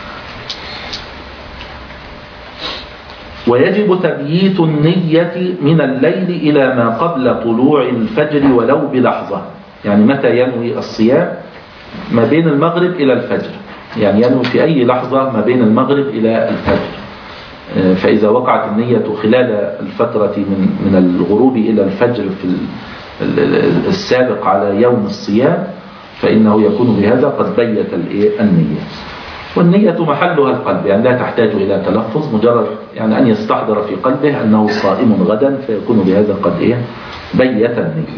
ويجب تبييت النية من الليل إلى ما قبل طلوع الفجر ولو بلحظة. يعني متى ينوي الصيام؟ ما بين المغرب إلى الفجر، يعني ينوي في أي لحظة ما بين المغرب إلى الفجر. فإذا وقعت النية خلال الفترة من من الغروب إلى الفجر في السابق على يوم الصيام فإنه يكون بهذا قد بيت النية. والنية محلها القلب، يعني لا تحتاج إلى تلفظ، مجرد يعني أن يستحضر في قلبه أنه صائم غدا فيكون بهذا قد إيه بيت النية.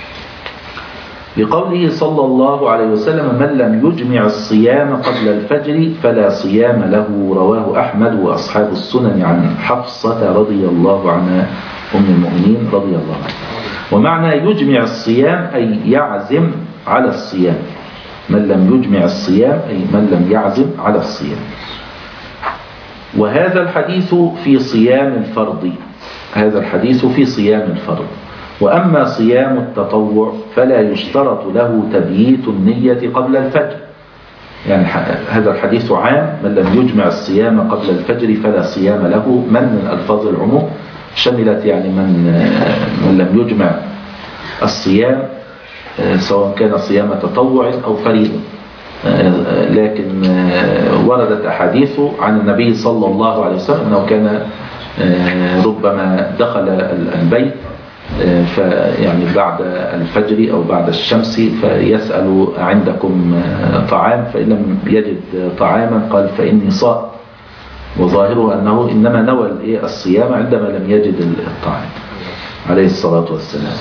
لقوله صلى الله عليه وسلم: من لم يجمع الصيام قبل الفجر فلا صيام له. رواه أحمد وأصحاب السنن عن حفصة رضي الله عنها أم المؤمنين رضي الله عنها. ومعنى يجمع الصيام أي يعزم على الصيام. من لم يجمع الصيام أي من لم يعزم على الصيام. وهذا الحديث في صيام الفرض، هذا الحديث في صيام الفرض. وأما صيام التطوع فلا يشترط له تبييت النية قبل الفجر. يعني هذا الحديث عام: من لم يجمع الصيام قبل الفجر فلا صيام له. من من ألفاظ العموم شملت يعني من من لم يجمع الصيام سواء كان صيام تطوع أو فريضة. لكن وردت أحاديث عن النبي صلى الله عليه وسلم أنه كان ربما دخل البيت فيعني بعد الفجر أو بعد الشمس فيسأل: عندكم طعام؟ فإن لم يجد طعاما قال: فإني صائم. وظاهره أنه إنما نوى الصيام عندما لم يجد الطعام عليه الصلاة والسلام.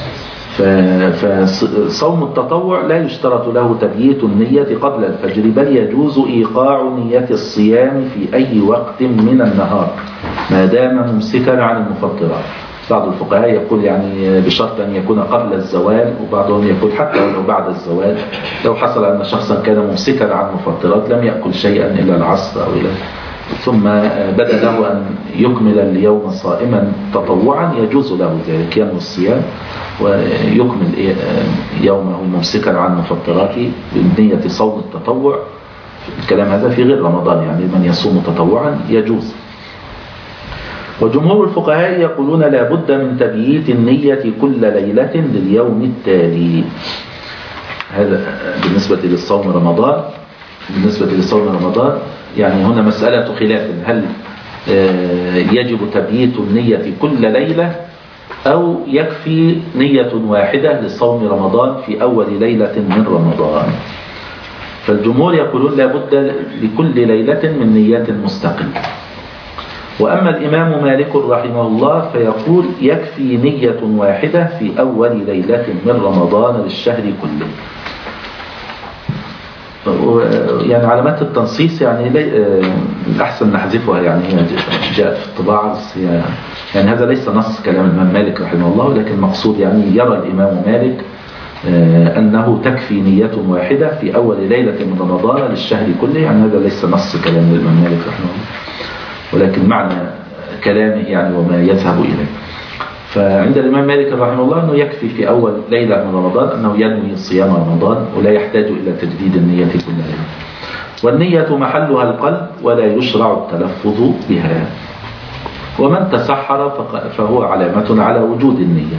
فصوم التطوع لا يشترط له تبييت النية قبل الفجر، بل يجوز إيقاع نية الصيام في أي وقت من النهار ما دام ممسكا عن المفطرات. بعض الفقهاء يقول يعني بشرط أن يكون قبل الزوال، وبعضهم يقول حتى ولو بعد الزوال. لو حصل أن شخصا كان ممسكا عن المفطرات لم يأكل شيئا إلى العصر أو إلى ثم بدا له أن يكمل اليوم صائما تطوعا يجوز له ذلك، ينوي الصيام ويكمل يومه ممسكا عن مفطرات بنية صوم التطوع. الكلام هذا في غير رمضان، يعني من يصوم تطوعا يجوز. وجمهور الفقهاء يقولون لا بد من تبييت النية كل ليلة لليوم التالي. هذا بالنسبة للصوم رمضان. بالنسبة للصوم رمضان يعني هنا مسألة خلاف، هل يجب تبييت النية كل ليلة أو يكفي نية واحدة لصوم رمضان في أول ليلة من رمضان؟ فالجمهور يقولون لا بد لكل ليلة من نية مستقلة. وأما الإمام مالك رحمه الله فيقول يكفي نية واحدة في أول ليلة من رمضان للشهر كله. يعني علامات التنصيص يعني الأحسن نحذفها، يعني هي جاءت في الطباعة بس هي يعني هذا ليس نص كلام الإمام مالك رحمه الله، لكن المقصود يعني يرى الإمام مالك أنه تكفي نية واحدة في أول ليلة من رمضان للشهر كله، يعني هذا ليس نص كلام الإمام مالك رحمه الله، ولكن معنى كلامه يعني وما يذهب إليه. فعند الإمام مالك رحمه الله أنه يكفي في أول ليلة من رمضان أنه ينوي صيام رمضان ولا يحتاج إلى تجديد النية كل ليلة. والنية محلها القلب ولا يشرع التلفظ بها. ومن تسحر فهو علامة على وجود النية.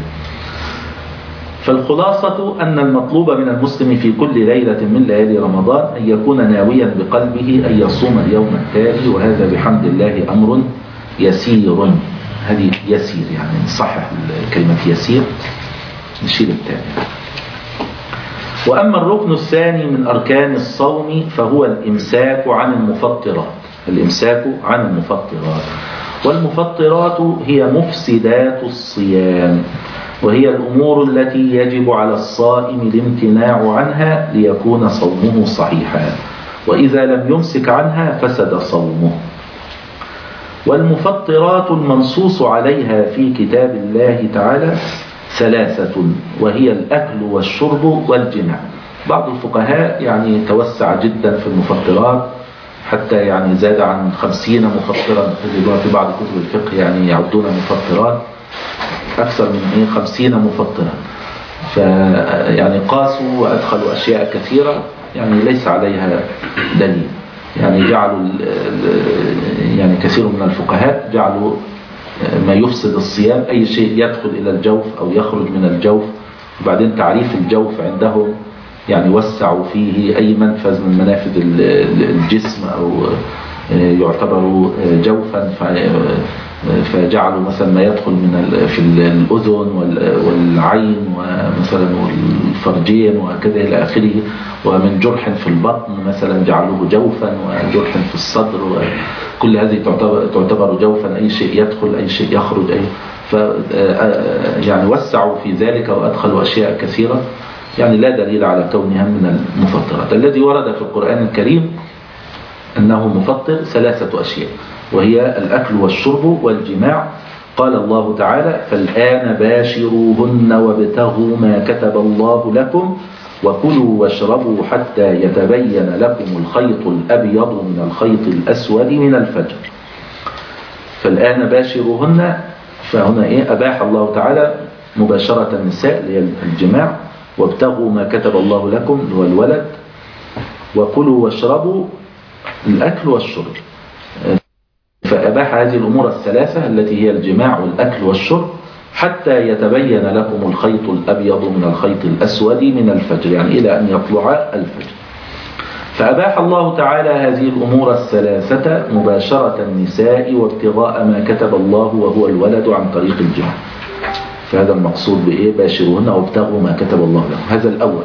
فالخلاصة أن المطلوب من المسلم في كل ليلة من ليالي رمضان أن يكون ناويا بقلبه أن يصوم اليوم التالي، وهذا بحمد الله أمر يسير. هذه يسير يعني نصحح كلمة يسير نشيل التاني. وأما الركن الثاني من أركان الصوم فهو الإمساك عن المفطرات. الإمساك عن المفطرات، والمفطرات هي مفسدات الصيام، وهي الأمور التي يجب على الصائم الامتناع عنها ليكون صومه صحيحا، وإذا لم يمسك عنها فسد صومه. والمفطرات المنصوص عليها في كتاب الله تعالى ثلاثة، وهي الأكل والشرب والجماع. بعض الفقهاء يعني توسع جدا في المفطرات حتى يعني زاد عن خمسين مفطرا، في بعض كتب الفقه يعني يعدون مفطرات أكثر من خمسين مفطرا، فيعني قاسوا وأدخلوا أشياء كثيرة يعني ليس عليها دليل. يعني جعلوا يعني كثير من الفقهاء جعلوا ما يفسد الصيام أي شيء يدخل إلى الجوف أو يخرج من الجوف، وبعدين تعريف الجوف عندهم يعني وسعوا فيه أي منفذ من منافذ الجسم أو يعتبر جوفا، فجعلوا مثلا ما يدخل من في الأذن والعين ومثلا والفرجين وكذا إلى آخره، ومن جرح في البطن مثلا جعلوه جوفا، وجرح في الصدر، وكل هذه تعتبر جوفا، أي شيء يدخل أي شيء يخرج أي ف يعني وسعوا في ذلك وأدخلوا أشياء كثيرة يعني لا دليل على كونها من المفطرات. الذي ورد في القرآن الكريم أنه مفطر ثلاثة أشياء، وهي الأكل والشرب والجماع. قال الله تعالى: فالآن باشروهن وابتغوا ما كتب الله لكم وكلوا واشربوا حتى يتبين لكم الخيط الأبيض من الخيط الأسود من الفجر. فالآن باشروهن، فهنا إيه؟ أباح الله تعالى مباشرة النساء للجماع، وابتغوا ما كتب الله لكم هو الولد، وكلوا واشربوا الأكل والشرب. فأباح هذه الأمور الثلاثة التي هي الجماع والأكل والشرب حتى يتبين لكم الخيط الأبيض من الخيط الأسود من الفجر، يعني إلى أن يطلع الفجر. فأباح الله تعالى هذه الأمور الثلاثة مباشرة النساء وابتغاء ما كتب الله وهو الولد عن طريق الجماع. فهذا المقصود بإيه؟ باشروهن وابتغوا ما كتب الله لكم، هذا الأول.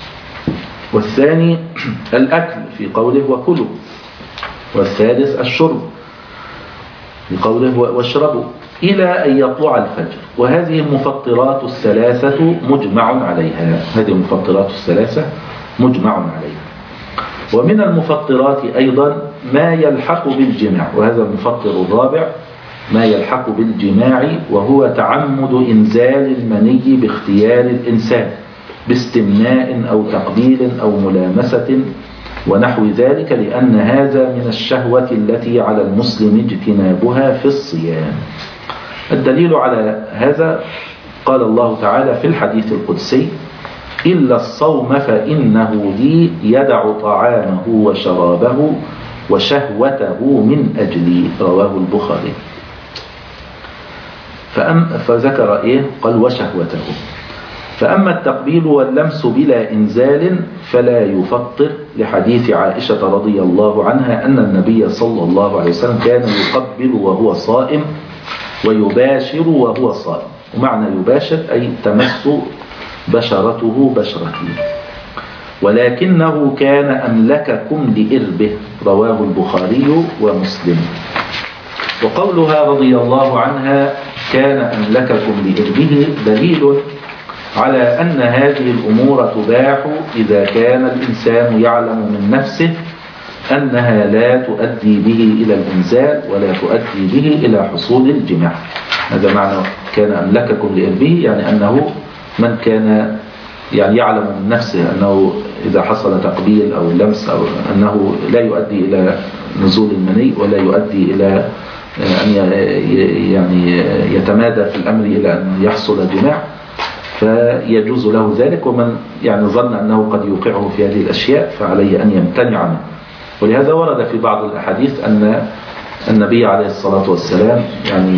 والثاني الأكل في قوله وكلوا، والثالث الشرب في قوله واشربوا إلى أن يطلع الفجر. وهذه المفطرات الثلاثة مجمع عليها، هذه المفطرات الثلاثة مجمع عليها. ومن المفطرات أيضا ما يلحق بالجماع، وهذا المفطر الرابع ما يلحق بالجماع، وهو تعمد إنزال المني باختيار الإنسان باستمناء أو تقبيل أو ملامسة ونحو ذلك، لأن هذا من الشهوة التي على المسلم اجتنابها في الصيام. الدليل على هذا قال الله تعالى في الحديث القدسي: إلا الصوم فإنه لي يدع طعامه وشرابه وشهوته من أجلي، رواه البخاري. فأم فذكر إيه؟ قال وشهوته. فأما التقبيل واللمس بلا إنزال فلا يفطر، لحديث عائشة رضي الله عنها أن النبي صلى الله عليه وسلم كان يقبل وهو صائم ويباشر وهو صائم. ومعنى يباشر أي تمس بشرته بشرته. ولكنه كان أملككم لإربه، رواه البخاري ومسلم. وقولها رضي الله عنها كان أملككم لإربه دليل على أن هذه الأمور تباح إذا كان الإنسان يعلم من نفسه أنها لا تؤدي به إلى الإنزال ولا تؤدي به إلى حصول الجماع. هذا معنى كان أملككم لإربه، يعني أنه من كان يعني يعلم من نفسه أنه إذا حصل تقبيل أو لمس أو أنه لا يؤدي إلى نزول المني ولا يؤدي إلى أن يعني يتمادى في الأمر إلى أن يحصل جماع، فيجوز له ذلك. ومن يعني ظن أنه قد يوقعه في هذه الأشياء فعليه أن يمتنع عنه. ولهذا ورد في بعض الأحاديث أن النبي عليه الصلاة والسلام يعني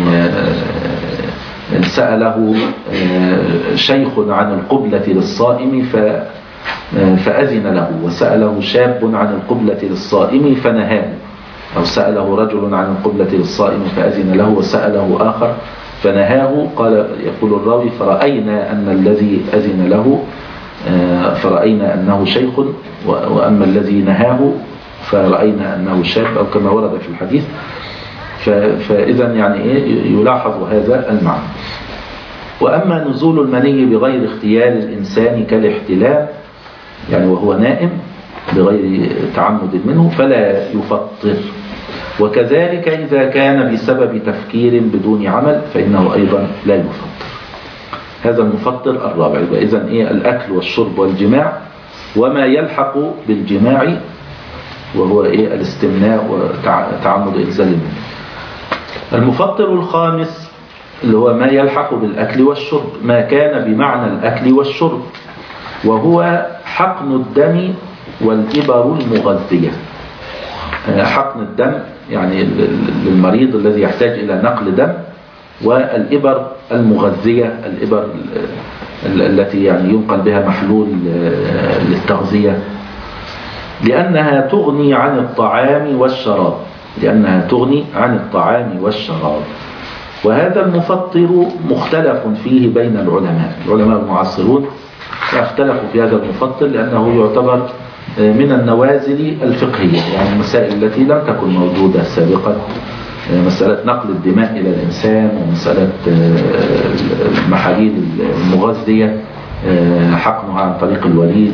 سأله شيخ عن القبلة للصائم فأذن له، وسأله شاب عن القبلة للصائم فنهاه، أو سأله رجل عن القبلة للصائم فأذن له وسأله آخر فنهاه. قال يقول الراوي فرأينا أن الذي أذن له فرأينا أنه شيخ، وأما الذي نهاه فرأينا أنه شاب، أو كما ورد في الحديث. فإذا يعني إيه يلاحظ هذا المعنى. وأما نزول المني بغير اختيار الإنسان كالاحتلام يعني وهو نائم بغير تعمد منه فلا يفطر، وكذلك إذا كان بسبب تفكير بدون عمل فإنه أيضا لا يفطر. هذا المفطر الرابع. إذن إيه الأكل والشرب والجماع وما يلحق بالجماع وهو إيه الاستمناء وتعمد إنزال المني. المفطر الخامس اللي هو ما يلحق بالأكل والشرب، ما كان بمعنى الأكل والشرب، وهو حقن الدم والإبر المغذية. حقن الدم يعني للمريض الذي يحتاج إلى نقل دم، والإبر المغذية الإبر التي يعني ينقل بها محلول للتغذية، لأنها تغني عن الطعام والشراب لأنها تغني عن الطعام والشراب. وهذا المفطر مختلف فيه بين العلماء العلماء المعاصرون اختلفوا في هذا المفطر، لأنه يعتبر من النوازل الفقهية، يعني المسائل التي لم تكن موجودة سابقا، مسألة نقل الدماء إلى الإنسان، ومسألة المحاليل المغذية حقنها عن طريق الوريد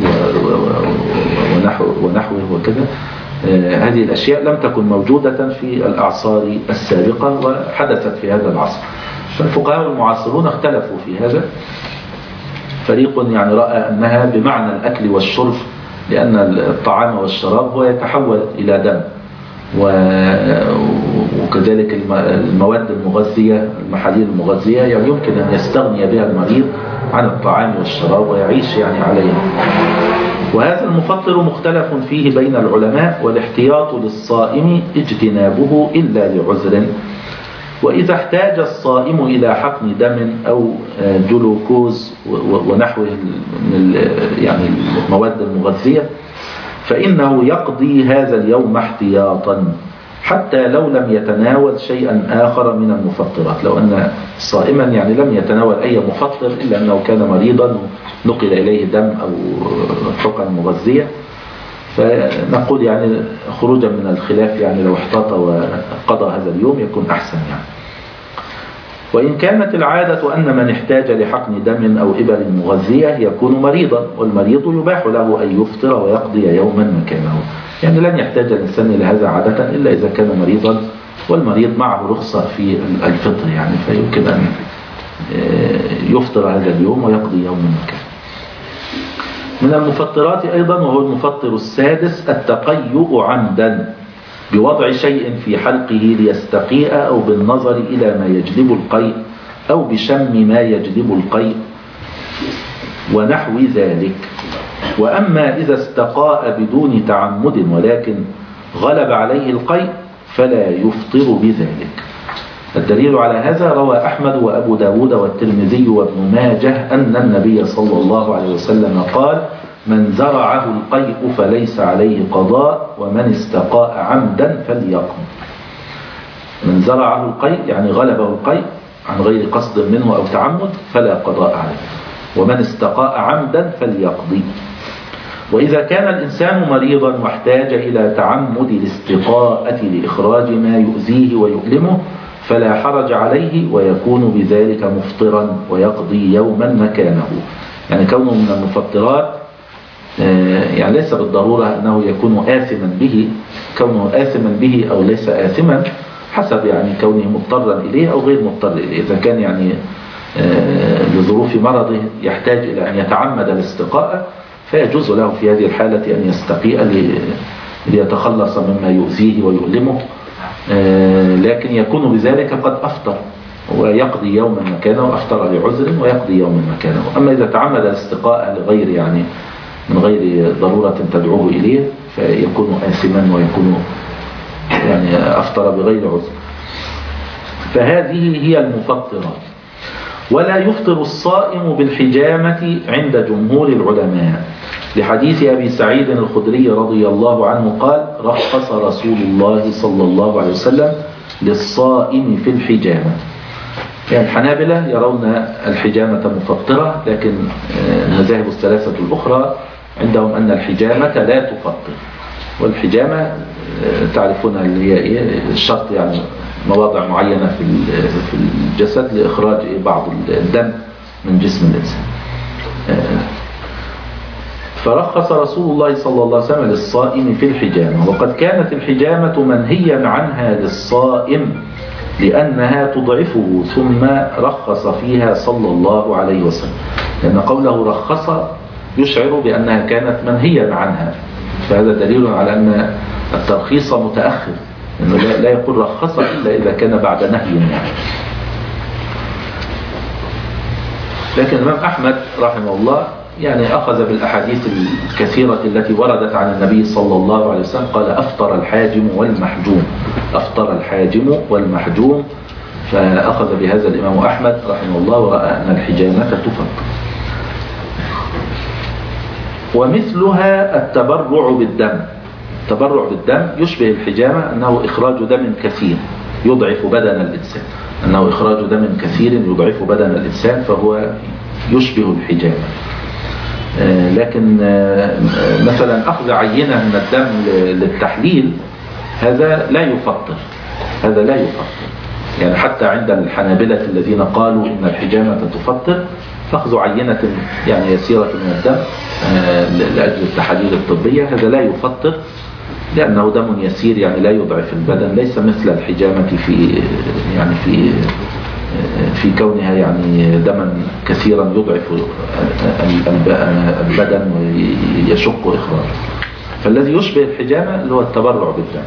ونحوه وكذا. هذه الأشياء لم تكن موجودة في الأعصار السابقة وحدثت في هذا العصر. فالفقهاء المعاصرون اختلفوا في هذا. فريق يعني رأى أنها بمعنى الأكل والشرب، لأن الطعام والشراب هو يتحول إلى دم، وكذلك المواد المغذية المحاليل المغذية يعني يمكن أن يستغني بها المريض عن الطعام والشراب ويعيش يعني عليها. وهذا المفطر مختلف فيه بين العلماء، والاحتياط للصائم اجتنابه إلا لعذر. وإذا احتاج الصائم إلى حقن دم أو جلوكوز ونحوه من يعني المواد المغذية فإنه يقضي هذا اليوم احتياطا، حتى لو لم يتناول شيئا آخر من المفطرات. لو أن صائما يعني لم يتناول أي مفطر إلا أنه كان مريضا نقل إليه دم أو حقن مغذية، فنقول يعني خروجا من الخلاف يعني لو احتاط وقضى هذا اليوم يكون أحسن يعني. وإن كانت العادة أن من احتاج لحقن دم أو إبر مغذية يكون مريضا، والمريض يباح له أن يفطر ويقضي يوما مكانه، يعني لن يحتاج الإنسان إلى هذا عادة إلا إذا كان مريضا، والمريض معه رخصة في الفطر يعني، فيمكن أن يفطر هذا اليوم ويقضي يوما مكانه. من المفطرات أيضا وهو المفطر السادس التقيؤ عمدا بوضع شيء في حلقه ليستقيء، أو بالنظر إلى ما يجلب القيء، أو بشم ما يجلب القيء ونحو ذلك. وأما إذا استقاء بدون تعمد ولكن غلب عليه القيء فلا يفطر بذلك. الدليل على هذا روى أحمد وأبو داود والترمذي وابن ماجه أن النبي صلى الله عليه وسلم قال: من زرعه القيء فليس عليه قضاء، ومن استقاء عمدا فليقضي. من زرعه القيء يعني غلبه القيء عن غير قصد منه أو تعمد فلا قضاء عليه، ومن استقاء عمدا فليقضي. وإذا كان الإنسان مريضا واحتاج إلى تعمد الاستقاءة لإخراج ما يؤذيه ويؤلمه فلا حرج عليه، ويكون بذلك مفطرا ويقضي يوما مكانه. يعني كونه من المفطرات يعني ليس بالضرورة أنه يكون آثما به، كونه آثما به أو ليس آثما حسب يعني كونه مضطرا إليه أو غير مضطر إليه. إذا كان يعني لظروف مرضه يحتاج إلى أن يتعمد الاستقاء فيجوز له في هذه الحالة أن يستقيء ليتخلص مما يؤذيه ويؤلمه، لكن يكون بذلك قد أفطر ويقضي يوما مكانه، أفطر لعذر ويقضي يوما مكانه. أما إذا تعمد الاستقاء لغير يعني من غير ضرورة تدعوه إليه فيكون آثما ويكون يعني أفطر بغير عذر. فهذه هي المفطرات. ولا يفطر الصائم بالحجامة عند جمهور العلماء لحديث أبي سعيد الخدري رضي الله عنه قال: رخص رسول الله صلى الله عليه وسلم للصائم في الحجامة. يعني الحنابلة يرون الحجامة مفطرة، لكن المذاهب الثلاثة الأخرى عندهم أن الحجامة لا تفطر. والحجامة تعرفون اللي هي إيه؟ الشرط يعني مواضع معينة في في الجسد لإخراج بعض الدم من جسم الإنسان. فرخص رسول الله صلى الله عليه وسلم للصائم في الحجامة، وقد كانت الحجامة منهيا عنها للصائم لأنها تضعفه، ثم رخص فيها صلى الله عليه وسلم، لأن قوله رخص يشعر بأنها كانت منهيا عنها، فهذا دليل على أن الترخيص متأخر، إنه لا يقول رخص إلا إذا كان بعد نهي يعني. لكن الإمام أحمد رحمه الله يعني أخذ بالأحاديث الكثيرة التي وردت عن النبي صلى الله عليه وسلم، قال: أفطر الحاجم والمحجوم، أفطر الحاجم والمحجوم. فأخذ بهذا الإمام أحمد رحمه الله ورأى أن الحجامة تفطر. ومثلها التبرع بالدم. التبرع بالدم يشبه الحجامة، أنه إخراج دم كثير يضعف بدن الإنسان، أنه إخراج دم كثير يضعف بدن الإنسان، فهو يشبه الحجامة. لكن مثلا أخذ عينة من الدم للتحليل هذا لا يفطر، هذا لا يفطر. يعني حتى عند الحنابلة الذين قالوا إن الحجامة تفطر، فأخذ عينة يعني يسيرة من الدم لأجل التحاليل الطبية هذا لا يفطر، لأنه دم يسير يعني لا يضعف البدن، ليس مثل الحجامة في يعني في في كونها يعني دما كثيرا يضعف البدن ويشق إخراجه. فالذي يشبه الحجامة اللي هو التبرع بالدم.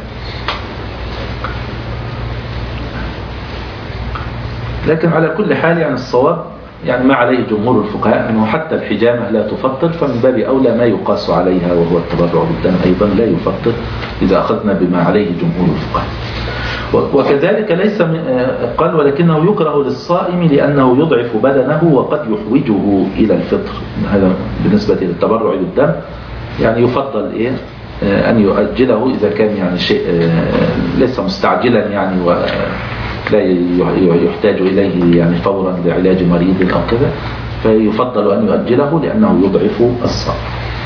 لكن على كل حال يعني الصواب يعني ما عليه جمهور الفقهاء أنه حتى الحجامة لا تفطر، فمن باب أولى ما يقاس عليها وهو التبرع بالدم أيضا لا يفطر إذا أخذنا بما عليه جمهور الفقهاء. وكذلك ليس قال: ولكنه يكره للصائم لأنه يضعف بدنه وقد يحوجه إلى الفطر. هذا بالنسبة للتبرع بالدم يعني يفضل إيه أن يؤجله إذا كان يعني شيء ليس مستعجلا يعني ولا يحتاج إليه يعني فورا لعلاج مريض أو كذا، فيفضل أن يؤجله لأنه يضعف الصائم.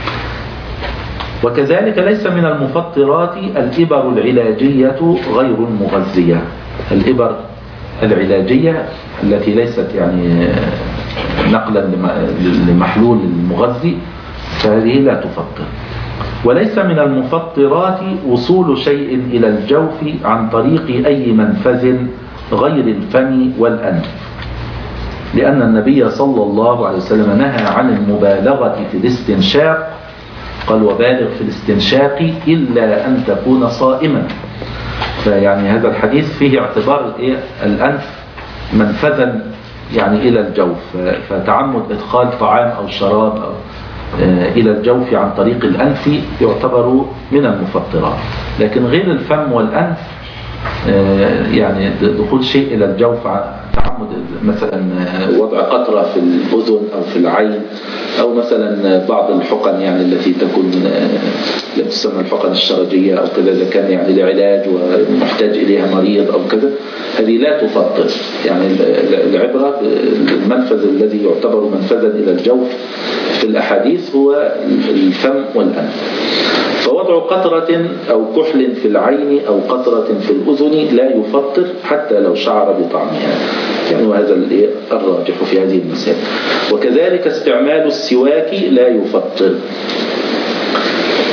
وكذلك ليس من المفطرات الإبر العلاجية غير المغذية. الإبر العلاجية التي ليست يعني نقلا لمحلول المغذي فهذه لا تفطر. وليس من المفطرات وصول شيء إلى الجوف عن طريق أي منفذ غير الفم والأنف، لأن النبي صلى الله عليه وسلم نهى عن المبالغة في الاستنشاق، قال: وبالغ في الاستنشاق إلا أن تكون صائما. فيعني هذا الحديث فيه اعتبار إيه الأنف منفذا يعني إلى الجوف، فتعمد إدخال طعام أو شراب أو إلى الجوف عن طريق الأنف يعتبر من المفطرات. لكن غير الفم والأنف يعني دخول شيء إلى الجوف، تعمد مثلا وضع قطرة في الأذن أو في العين، أو مثلا بعض الحقن يعني التي تكون التي تسمى الحقن الشرجية أو كذا، إذا كان يعني لعلاج ومحتاج إليها مريض أو كذا، هذه لا تفطر. يعني العبرة المنفذ الذي يعتبر منفذا إلى الجوف في الأحاديث هو الفم والأنف. فوضع قطرة أو كحل في العين أو قطرة في الأذن لا يفطر حتى لو شعر بطعمها، يعني وهذا الراجح في هذه المسائل. وكذلك استعمال السواك لا يفطر،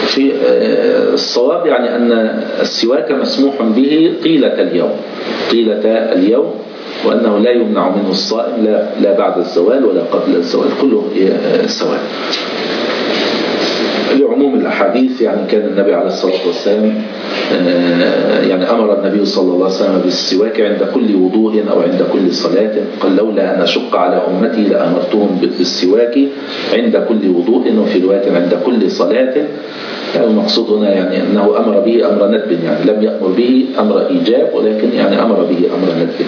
في الصواب يعني أن السواك مسموح به طيلة اليوم طيلة اليوم وأنه لا يمنع منه الصائم لا, لا بعد الزوال ولا قبل الزوال كله سواء لعموم الأحاديث. يعني كان النبي عليه الصلاة والسلام يعني أمر النبي صلى الله عليه وسلم بالسواك عند كل وضوء أو عند كل صلاة. قال لولا أن أشق على أمتي لأمرتهم بالسواك عند كل وضوء وفي رواية عند كل صلاة. يعني المقصود هنا يعني أنه أمر به أمر ندب يعني لم يأمر به أمر إيجاب ولكن يعني أمر به أمر ندب.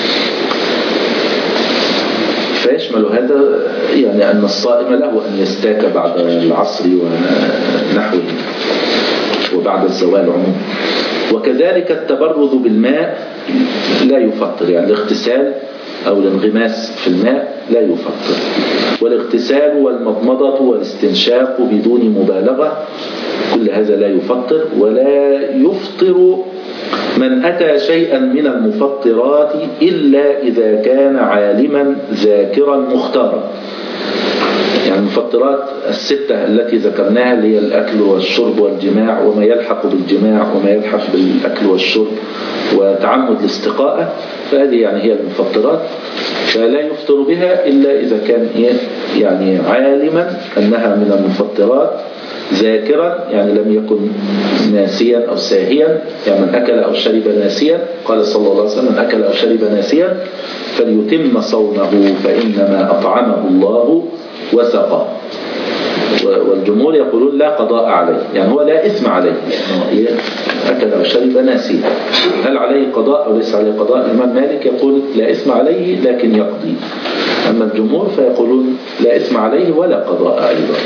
فيشمل هذا يعني أن الصائم له أن يستاك بعد العصر ونحوه وبعد الزوال عموما. وكذلك التبرد بالماء لا يفطر يعني الاغتسال أو الانغماس في الماء لا يفطر. والاغتسال والمضمضة والاستنشاق بدون مبالغة كل هذا لا يفطر. ولا يفطر من أتى شيئا من المفطرات إلا إذا كان عالما ذاكرا مختارا. يعني المفطرات الستة التي ذكرناها اللي هي الأكل والشرب والجماع وما يلحق بالجماع وما يلحق بالأكل والشرب وتعمد الاستقاءة فهذه يعني هي المفطرات. فلا يفطر بها إلا إذا كان يعني عالما أنها من المفطرات ذاكرا يعني لم يكن ناسيا أو ساهيا. يعني من أكل أو شرب ناسيا قال صلى الله عليه وسلم من أكل أو شرب ناسيا فليتم صومه فإنما أطعمه الله وسقاه. والجمهور يقولون لا قضاء عليه يعني هو لا إثم عليه أكل أو شرب ناسيا. هل عليه قضاء أو ليس عليه قضاء؟ الإمام مالك يقول لا إثم عليه لكن يقضي. أما الجمهور فيقولون لا إثم عليه ولا قضاء أيضا.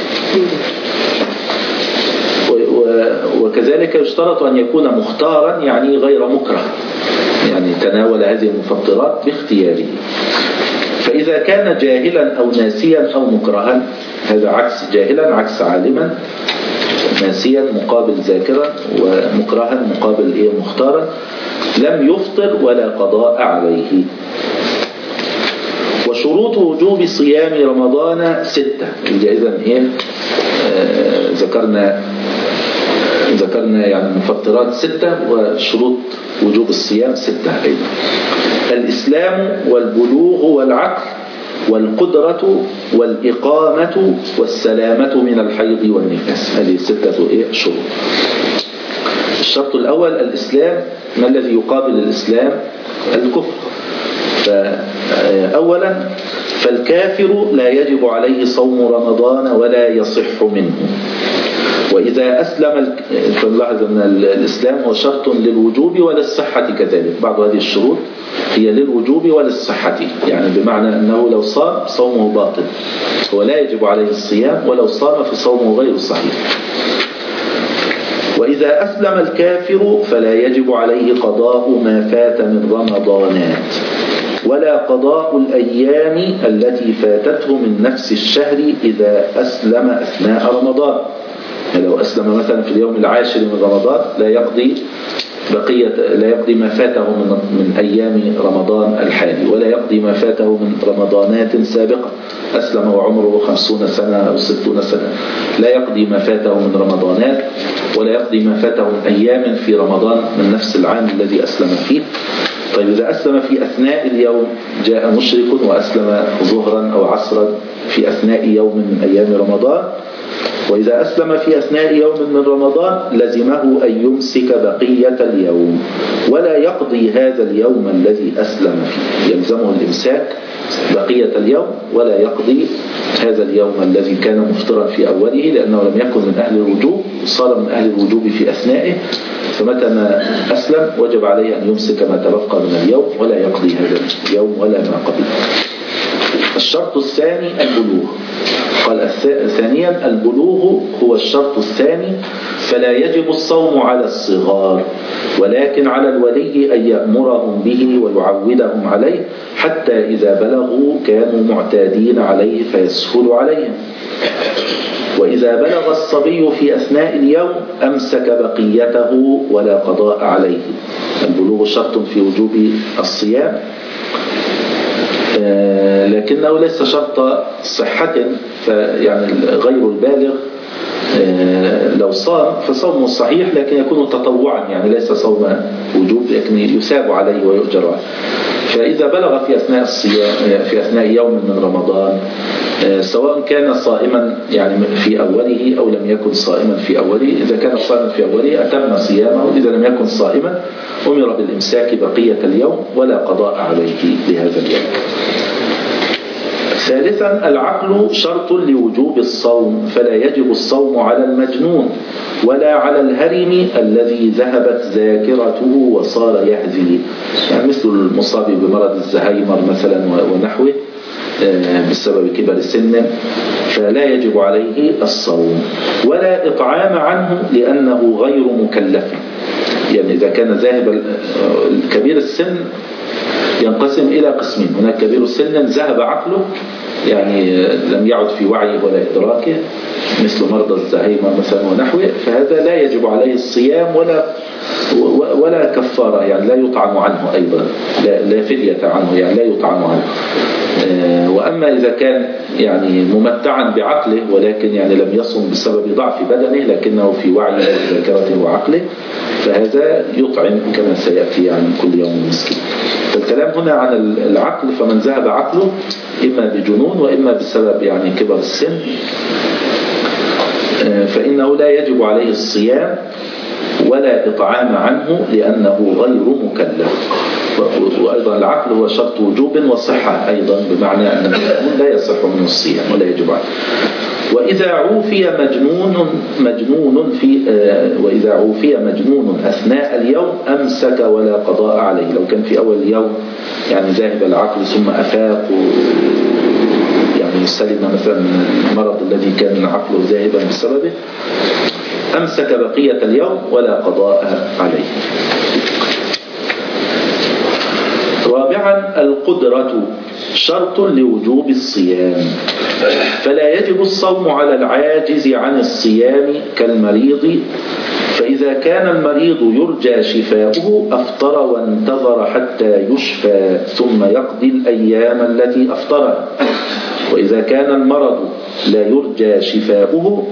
وكذلك يشترط أن يكون مختارا يعني غير مكره يعني تناول هذه المفطرات باختياره. فإذا كان جاهلا أو ناسيا أو مكرها هذا عكس جاهلا عكس عالما ناسيا مقابل ذاكرا ومكرها مقابل إيه مختارا لم يفطر ولا قضاء عليه. وشروط وجوب صيام رمضان ستة. إذن إيه آه ذكرنا ذكرنا يعني المفطرات ستة وشروط وجوب الصيام ستة أيضا. الإسلام والبلوغ والعقل والقدرة والإقامة والسلامة من الحيض والنفاس. هذه ستة إيه شروط. الشرط الأول الإسلام. ما الذي يقابل الإسلام؟ الكفر. فأولا فالكافر لا يجب عليه صوم رمضان ولا يصح منه. وإذا أسلم فنلاحظ أن الإسلام هو شرط للوجوب وللصحة كذلك. بعض هذه الشروط هي للوجوب وللصحة يعني بمعنى أنه لو صام صومه باطل ولا يجب عليه الصيام ولو صام فصومه غير صحيح. وإذا أسلم الكافر فلا يجب عليه قضاء ما فات من رمضانات ولا قضاء الأيام التي فاتته من نفس الشهر إذا أسلم أثناء رمضان. يعني لو أسلم مثلا في اليوم العاشر من رمضان لا يقضي بقية لا يقضي ما فاته من من أيام رمضان الحالي ولا يقضي ما فاته من رمضانات سابقة. أسلم وعمره خمسون سنة أو ستون سنة لا يقضي ما فاته من رمضانات ولا يقضي ما فاته من أيام في رمضان من نفس العام الذي أسلم فيه. طيب إذا أسلم في أثناء اليوم جاء مشرك وأسلم ظهرا أو عصرا في أثناء يوم من أيام رمضان وإذا أسلم في أثناء يوم من رمضان لزمه أن يمسك بقية اليوم ولا يقضي هذا اليوم الذي أسلم فيه. يلزمه الإمساك بقية اليوم ولا يقضي هذا اليوم الذي كان مفطرا في أوله لأنه لم يكن من أهل الوجوب صار من أهل الوجوب في أثنائه. فمتى ما أسلم وجب عليه أن يمسك ما تبقى من اليوم ولا يقضي هذا اليوم ولا ما قبله. الشرط الثاني البلوغ. قال ثانيا البلوغ هو الشرط الثاني. فلا يجب الصوم على الصغار ولكن على الولي أن يأمرهم به ويعودهم عليه حتى إذا بلغوا كانوا معتادين عليه فيسهل عليهم. وإذا بلغ الصبي في أثناء اليوم أمسك بقيته ولا قضاء عليه. البلوغ شرط في وجوب الصيام لكنه ليس شرط صحة. فيعني غير البالغ لو صام فصومه صحيح لكن يكون تطوعا، يعني ليس صوم وجوب لكن يثاب عليه ويؤجر عليه. فإذا بلغ في أثناء الصيام في أثناء يوم من رمضان سواء كان صائما يعني في أوله أو لم يكن صائما في أوله، إذا كان صائما في أوله أتم صيامه، إذا لم يكن صائما أمر بالإمساك بقية اليوم ولا قضاء عليه لهذا اليوم. ثالثا العقل شرط لوجوب الصوم، فلا يجب الصوم على المجنون ولا على الهرم الذي ذهبت ذاكرته وصار يهزي، يعني مثل المصاب بمرض الزهايمر مثلا ونحوه بسبب كبر السن، فلا يجب عليه الصوم ولا إطعام عنه لأنه غير مكلف. يعني إذا كان ذاهب كبير السن ينقسم إلى قسمين، هناك كبير السن ذهب عقله يعني لم يعد في وعيه ولا إدراكه مثل مرضى الزهايمر مثلا ونحوه، فهذا لا يجب عليه الصيام ولا ولا كفارة، يعني لا يطعم عنه أيضا، لا, لا فدية عنه، يعني لا يطعم عنه. وأما إذا كان يعني ممتعا بعقله ولكن يعني لم يصم بسبب ضعف بدنه لكنه في وعيه وذاكرته وعقله، فهذا يطعم كما سيأتي يعني كل يوم مسكين. فالكلام هنا عن العقل، فمن ذهب عقله إما بجنون وإما بسبب يعني كبر السن فإنه لا يجب عليه الصيام ولا إطعام عنه لأنه غير مكلف. وأيضا العقل هو شرط وجوب وصحة أيضا، بمعنى أن المجنون لا يصح منه الصيام ولا يجب عليه. وإذا عوفي مجنون مجنون في آه وإذا عوفي مجنون أثناء اليوم أمسك ولا قضاء عليه. لو كان في أول اليوم يعني ذاهب العقل ثم أفاق يعني سلم مثلا من المرض الذي كان عقله ذاهبا بسببه، أمسك بقية اليوم ولا قضاء عليه. رابعا القدرة شرط لوجوب الصيام، فلا يجب الصوم على العاجز عن الصيام كالمريض، فإذا كان المريض يرجى شفاؤه أفطر وانتظر حتى يشفى ثم يقضي الأيام التي أفطرها. وإذا كان المرض لا يرجى شفاؤه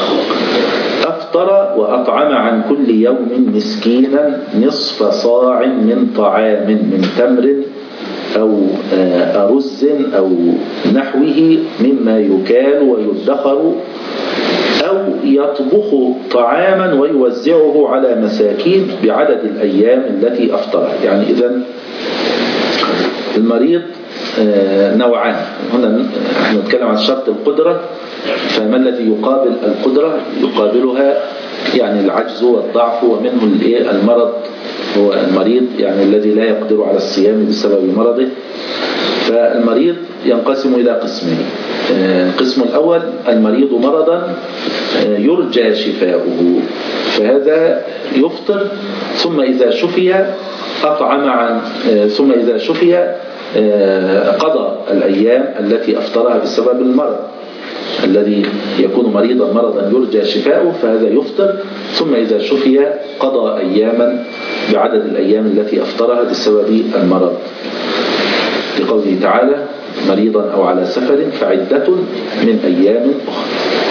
أفطر وأطعم عن كل يوم مسكينا نصف صاع من طعام من تمر أو أرز أو نحوه مما يكال ويدخر، أو يطبخ طعاما ويوزعه على مساكين بعدد الأيام التي أفطرها. يعني إذن المريض نوعان، هنا نحن نتكلم عن شرط القدرة، فما الذي يقابل القدرة؟ يقابلها يعني العجز والضعف، ومنه المرض، هو المريض يعني الذي لا يقدر على الصيام بسبب مرضه. فالمريض ينقسم إلى قسمين. القسم الأول المريض مرضا يرجى شفاؤه، فهذا يفطر ثم إذا شفي أطعم عن ثم إذا شفي قضى الأيام التي أفطرها بسبب المرض. الذي يكون مريضا مرضا يرجى شفاؤه فهذا يفطر ثم إذا شفي قضى أياما بعدد الأيام التي أفطرها بسبب المرض، لقوله تعالى مريضا أو على سفر فعدة من أيام أخرى.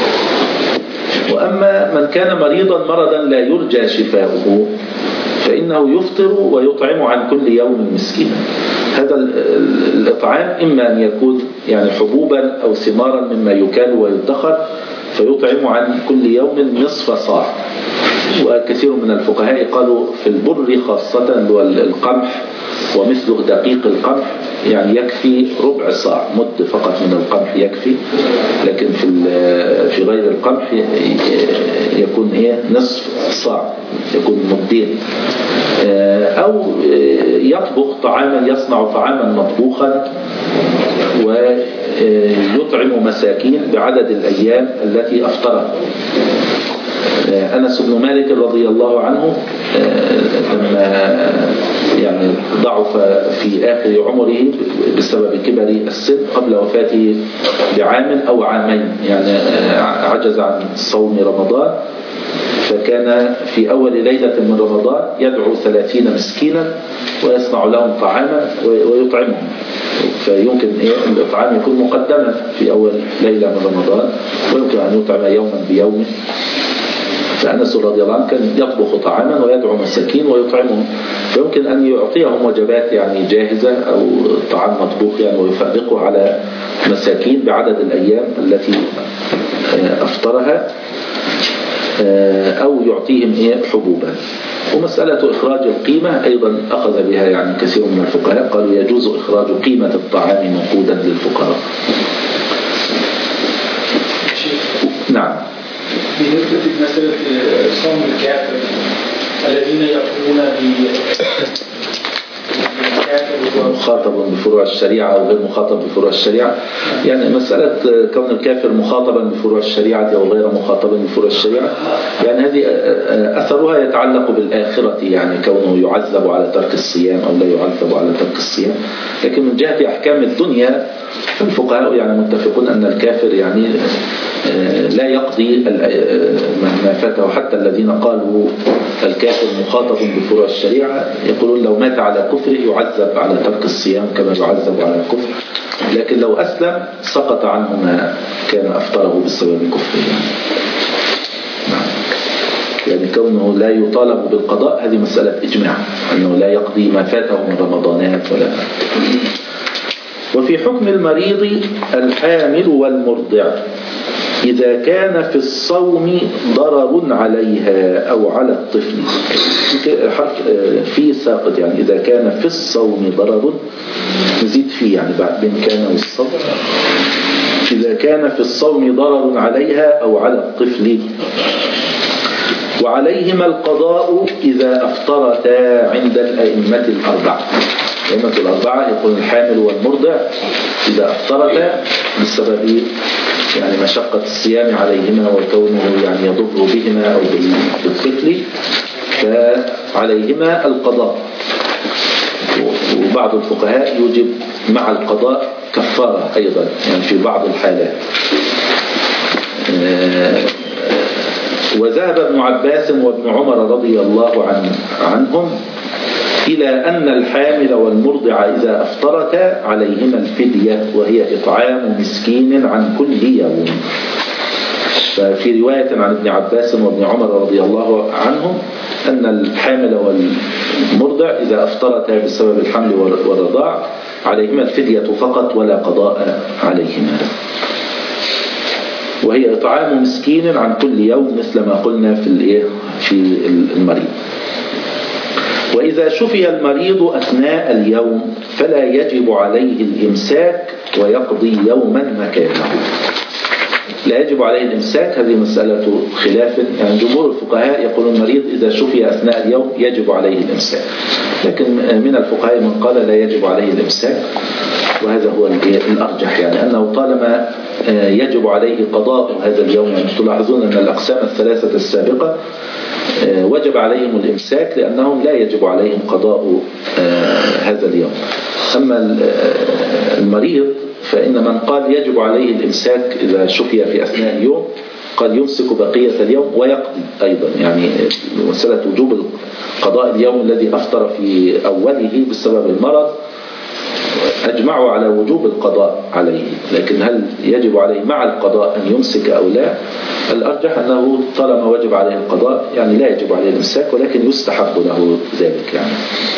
وأما من كان مريضا مرضا لا يرجى شفاؤه فإنه يفطر ويطعم عن كل يوم مسكينا. هذا الإطعام إما أن يكون يعني حبوبا أو ثمارا مما يكال ويدخر، فيطعم عن كل يوم نصف صاع. وكثير من الفقهاء قالوا في البر خاصة القمح ومثله دقيق القمح يعني يكفي ربع صاع، مد فقط من القمح يكفي، لكن في في غير القمح يكون ايه نصف صاع، يكون مدين. أو يطبخ طعاما، يصنع طعاما مطبوخا ويطعم مساكين بعدد الأيام التي أفطرها. أنس بن مالك رضي الله عنه لما يعني ضعف في آخر عمره بسبب كبر السن قبل وفاته بعام أو عامين، يعني عجز عن صوم رمضان، فكان في أول ليلة من رمضان يدعو ثلاثين مسكينا ويصنع لهم طعاما ويطعمهم. فيمكن الإطعام يكون مقدما في أول ليلة من رمضان، ويمكن أن يطعم يوما بيوم فأنس رضي الله عنه كان يطبخ طعاما ويدعو مساكين ويطعمهم، فيمكن أن يعطيهم وجبات يعني جاهزة أو طعام مطبوخ يعني ويفرقه على مساكين بعدد الأيام التي أفطرها، أو يعطيهم إيه حبوبا. ومسألة إخراج القيمة أيضا أخذ بها يعني كثير من الفقهاء، قالوا يجوز إخراج قيمة الطعام نقودا للفقراء. نعم. بالنسبة لمسألة صوم الكافر الذين يقولون مخاطب بفروع الشريعة أو غير مخاطب بفروع الشريعة، يعني مسألة كون الكافر مخاطبا بفروع الشريعة أو غير مخاطبا بفروع الشريعة، يعني هذه أثرها يتعلق بالآخرة، يعني كونه يعذب على ترك الصيام أو لا يعذب على ترك الصيام. لكن من جهة أحكام الدنيا فالفقهاء يعني متفقون أن الكافر يعني لا يقضي ما فاته. حتى الذين قالوا الكافر مخاطب بفروع الشريعة يقولون لو مات على كفره يعذب على ترك الصيام كما يعذب على الكفر، لكن لو أسلم سقط عنه ما كان أفطره بسبب كفره. يعني. يعني كونه لا يطالب بالقضاء هذه مسألة إجماع، أنه لا يقضي ما فاته من رمضانات ولا. وفي حكم المريض الحامل والمرضع إذا كان في الصوم ضرر عليها أو على الطفل، في ساقط يعني إذا كان في الصوم ضرر، نزيد فيه يعني بعد بين كان والصوم، إذا كان في الصوم ضرر عليها أو على الطفل، وعليهما القضاء إذا أفطرتا عند الأئمة الأربعة. الأئمة الأربعة يقول الحامل والمرضع إذا أفطرتا بسبب يعني مشقة الصيام عليهما وكونه يعني يضر بهما أو بالطفل فعليهما القضاء. وبعض الفقهاء يوجب مع القضاء كفارة أيضا يعني في بعض الحالات. وذهب ابن عباس وابن عمر رضي الله عن عنهم إلى أن الحامل والمرضع إذا أفطرتا عليهما الفدية، وهي إطعام مسكين عن كل يوم. ففي رواية عن ابن عباس وابن عمر رضي الله عنهم أن الحامل والمرضع إذا أفطرتا بسبب الحمل والرضاع عليهما الفدية فقط ولا قضاء عليهما، وهي إطعام مسكين عن كل يوم مثل ما قلنا في في المريض. وإذا شفي المريض أثناء اليوم فلا يجب عليه الإمساك ويقضي يوما مكانه. لا يجب عليه الإمساك، هذه مسألة خلاف، يعني جمهور الفقهاء يقولون المريض إذا شفي أثناء اليوم يجب عليه الإمساك، لكن من الفقهاء من قال لا يجب عليه الإمساك، وهذا هو الأرجح، يعني أنه طالما يجب عليه قضاء هذا اليوم. يعني تلاحظون أن الأقسام الثلاثة السابقة وجب عليهم الإمساك لأنهم لا يجب عليهم قضاء هذا اليوم. أما المريض فإن من قال يجب عليه الإمساك إذا شفي في أثناء اليوم قال يمسك بقية اليوم ويقضي أيضا، يعني مسألة وجوب قضاء اليوم الذي أفطر في أوله بسبب المرض أجمعوا على وجوب القضاء عليه، لكن هل يجب عليه مع القضاء أن يمسك أو لا؟ الأرجح أنه طالما وجب عليه القضاء يعني لا يجب عليه الإمساك، ولكن يستحب له ذلك. يعني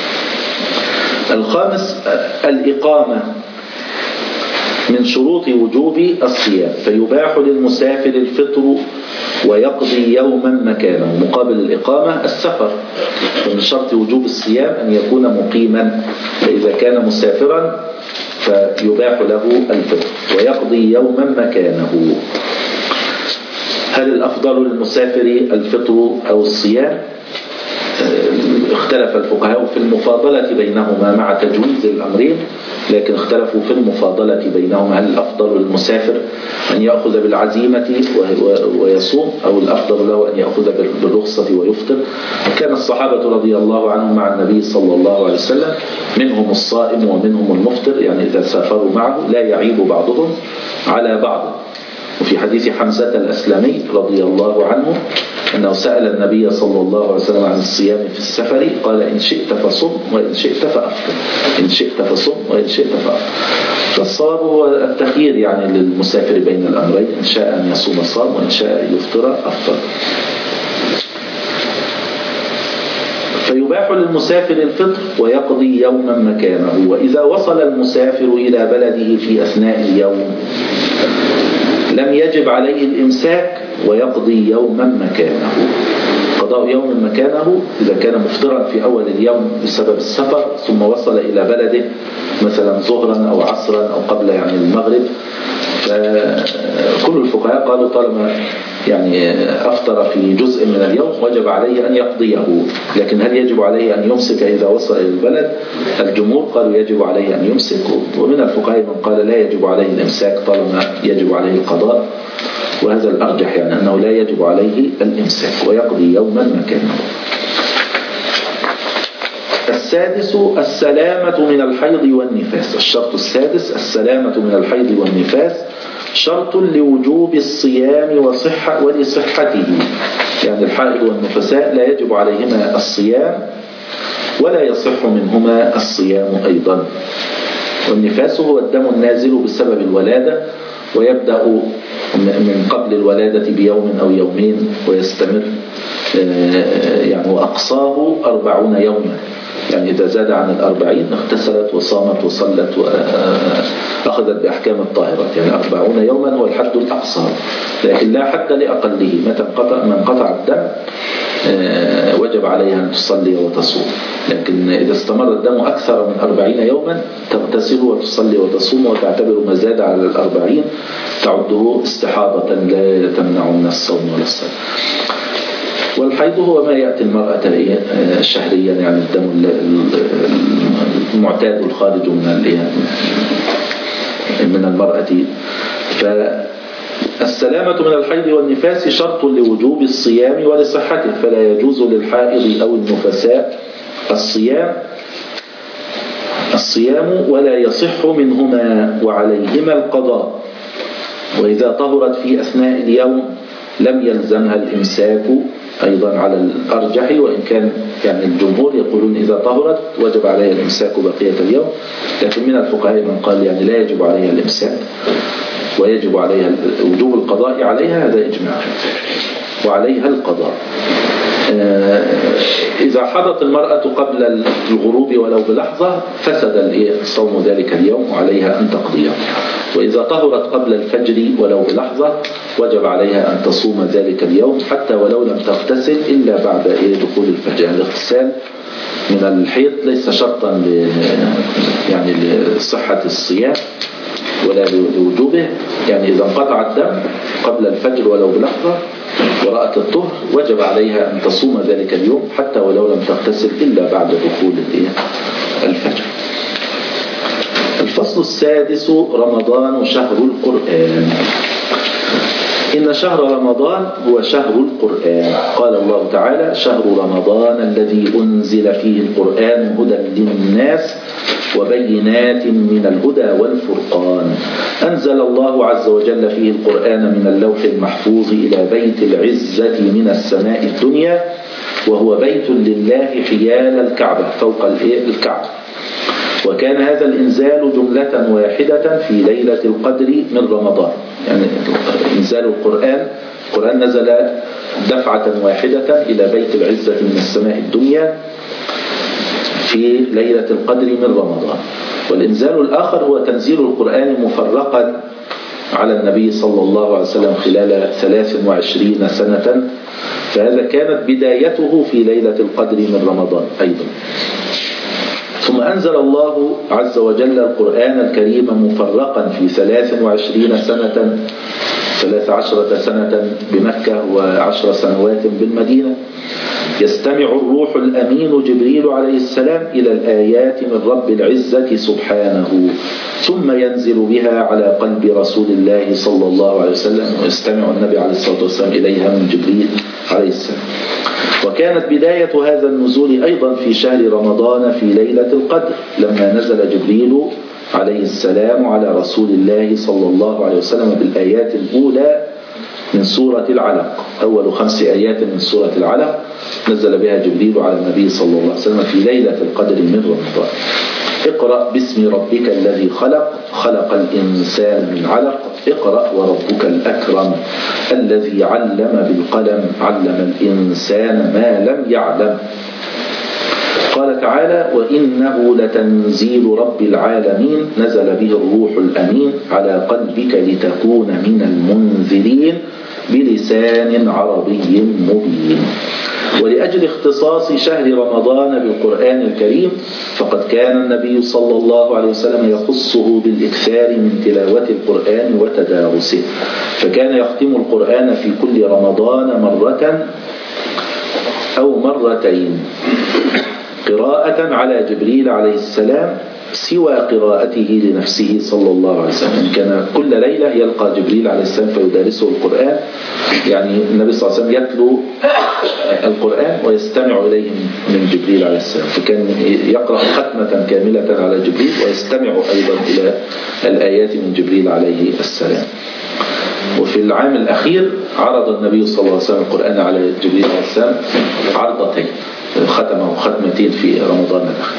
الخامس الإقامة من شروط وجوب الصيام، فيباح للمسافر الفطر ويقضي يوما مكانه. مقابل الإقامة السفر، ومن شرط وجوب الصيام أن يكون مقيما، فإذا كان مسافرا فيباح له الفطر ويقضي يوما مكانه. هل الأفضل للمسافر الفطر أو الصيام؟ اختلف الفقهاء في المفاضلة بينهما مع تجويز الأمرين، لكن اختلفوا في المفاضلة بينهما. هل الأفضل للمسافر أن يأخذ بالعزيمة ويصوم، أو الأفضل له أن يأخذ بالرخصة ويفطر؟ كان الصحابة رضي الله عنهم مع النبي صلى الله عليه وسلم منهم الصائم ومنهم المفطر، يعني إذا سافروا معه لا يعيب بعضهم على بعض. وفي حديث حمزة الأسلمي رضي الله عنه أنه سأل النبي صلى الله عليه وسلم عن الصيام في السفر، قال إن شئت فصم وإن شئت فأفطر، إن شئت فصم وإن شئت فأفطر. فالصواب هو التخيير يعني للمسافر بين الأمرين، إن شاء أن يصوم صام وإن شاء يفطر أفطر. فيباح للمسافر الفطر ويقضي يوما مكانه. وإذا وصل المسافر إلى بلده في أثناء اليوم لم يجب عليه الإمساك ويقضي يوما مكانه. قضاء يوم مكانه إذا كان مفطرا في أول اليوم بسبب السفر ثم وصل إلى بلده مثلا ظهرا أو عصرا أو قبل يعني المغرب، فكل الفقهاء قالوا طالما يعني أفطر في جزء من اليوم وجب عليه أن يقضيه. لكن هل يجب عليه أن يمسك إذا وصل إلى البلد؟ الجمهور قالوا يجب عليه أن يمسك، ومن الفقهاء من قال لا يجب عليه الإمساك طالما يجب عليه القضاء، وهذا الأرجح يعني أنه لا يجب عليه الإمساك ويقضي يوما مكانه. السادس السلامة من الحيض والنفاس. الشرط السادس السلامة من الحيض والنفاس شرط لوجوب الصيام وصحة ولصحته، يعني الحائض والنفساء لا يجب عليهما الصيام ولا يصح منهما الصيام أيضا. والنفاس هو الدم النازل بسبب الولادة، ويبدأ من قبل الولادة بيوم أو يومين ويستمر يعني وأقصاه أربعون يوما، يعني إذا زاد عن الأربعين اغتسلت وصامت وصلت وأخذت بأحكام الطاهرات، يعني أربعون يوما هو الحد الأقصى، لكن لا حد لأقله. متى انقطع من قطع الدم وجب عليها أن تصلي وتصوم، لكن إذا استمر الدم أكثر من أربعين يوما تغتسل وتصلي وتصوم، وتعتبر ما زاد على الأربعين تعده استحاضة لا تمنع من الصوم ولا الصلاة. والحيض هو ما يأتي المرأة شهريا، يعني الدم المعتاد الخارج من من المرأة. فالسلامة من الحيض والنفاس شرط لوجوب الصيام ولصحته، فلا يجوز للحائض أو النفساء الصيام الصيام ولا يصح منهما وعليهما القضاء. وإذا طهرت في أثناء اليوم لم يلزمها الإمساك أيضا على الأرجح، وإن كان يعني الجمهور يقولون إذا طهرت وجب عليها الإمساك بقية اليوم، لكن من الفقهاء من قال يعني لا يجب عليها الإمساك ويجب عليها وجوب القضاء عليها، هذا إجماع، وعليها القضاء. إذا حضت المرأة قبل الغروب ولو بلحظة فسد صوم ذلك اليوم وعليها أن تقضيه. وإذا طهرت قبل الفجر ولو بلحظة وجب عليها أن تصوم ذلك اليوم حتى ولو لم تغتسل إلا بعد دخول الفجر. يعني الاغتسال من الحيض ليس شرطا يعني لصحة الصيام ولا لوجوبه، يعني إذا انقطع الدم قبل الفجر ولو بلحظة ورأت الطهر وجب عليها أن تصوم ذلك اليوم حتى ولو لم تغتسل إلا بعد دخول الفجر. الفصل السادس رمضان شهر القرآن. إن شهر رمضان هو شهر القرآن. قال الله تعالى: شهر رمضان الذي أنزل فيه القرآن هدى للناس وبينات من الهدى والفرقان. أنزل الله عز وجل فيه القرآن من اللوح المحفوظ إلى بيت العزة من السماء الدنيا، وهو بيت لله حيال الكعبة فوق الكعبة. وكان هذا الإنزال جملة واحدة في ليلة القدر من رمضان، يعني إنزال القرآن القرآن نزل دفعة واحدة إلى بيت العزة من السماء الدنيا في ليلة القدر من رمضان. والإنزال الآخر هو تنزيل القرآن مفرقا على النبي صلى الله عليه وسلم خلال ثلاث وعشرين سنة، فهذا كانت بدايته في ليلة القدر من رمضان أيضا. ثم أنزل الله عز وجل القرآن الكريم مفرقا في ثلاث وعشرين سنة ثلاث عشرة سنة بمكة وعشر سنوات بالمدينة، يستمع الروح الأمين جبريل عليه السلام إلى الآيات من رب العزة سبحانه، ثم ينزل بها على قلب رسول الله صلى الله عليه وسلم، ويستمع النبي عليه الصلاة والسلام إليها من جبريل عليه السلام. وكانت بداية هذا النزول أيضا في شهر رمضان في ليلة القدر لما نزل جبريل عليه السلام على رسول الله صلى الله عليه وسلم بالآيات الأولى من سورة العلق. أول خمس آيات من سورة العلق نزل بها جبريل على النبي صلى الله عليه وسلم في ليلة القدر من رمضان. اقرأ باسم ربك الذي خلق خلق الإنسان من علق اقرأ وربك الأكرم الذي علم بالقلم علم الإنسان ما لم يعلم. قال تعالى وإنه لتنزيل رب العالمين نزل به الروح الأمين على قلبك لتكون من المنذرين بلسان عربي مبين. ولأجل اختصاص شهر رمضان بالقرآن الكريم فقد كان النبي صلى الله عليه وسلم يخصه بالإكثار من تلاوة القرآن وتدارسه، فكان يختم القرآن في كل رمضان مرة أو مرتين قراءة على جبريل عليه السلام سوى قراءته لنفسه صلى الله عليه وسلم. كان كل ليلة يلقى جبريل عليه السلام فيدارسه القرآن، يعني النبي صلى الله عليه وسلم يتلو القرآن ويستمع إليه من جبريل عليه السلام، فكان يقرأ ختمة كاملة على جبريل ويستمع أيضا إلى الآيات من جبريل عليه السلام. وفي العام الأخير عرض النبي صلى الله عليه وسلم القرآن على جبريل عليه السلام عرضتين، ختمه ختمتين في رمضان الأخير.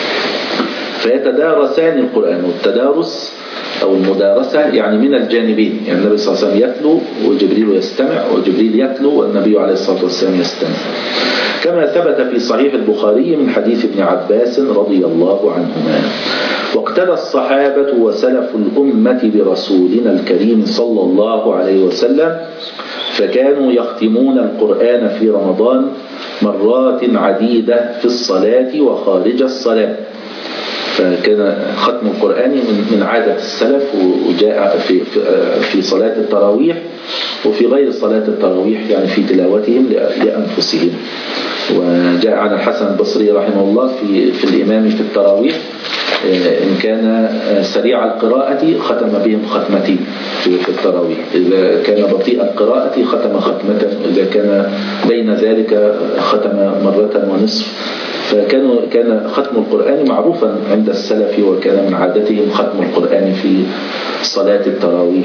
فيتدارسان القرآن، والتدارس أو المدارسة يعني من الجانبين، يعني النبي صلى الله عليه وسلم يتلو وجبريل يستمع، وجبريل يتلو والنبي عليه الصلاة والسلام يستمع، كما ثبت في صحيح البخاري من حديث ابن عباس رضي الله عنهما. واقتدى الصحابة وسلف الأمة برسولنا الكريم صلى الله عليه وسلم، فكانوا يختمون القرآن في رمضان مرات عديدة في الصلاة وخارج الصلاة. فكان ختم القرآن من عادة السلف، وجاء في في صلاة التراويح وفي غير صلاة التراويح، يعني في تلاوتهم لأنفسهم. وجاء عن الحسن البصري رحمه الله في في الإمام في التراويح إن كان سريع القراءة ختم بهم ختمتين في التراويح، إذا كان بطيء القراءة ختم ختمة، إذا كان بين ذلك ختم مرة ونصف. فكانوا كان ختم القرآن معروفا عند السلف، وكان من عادتهم ختم القرآن في صلاة التراويح.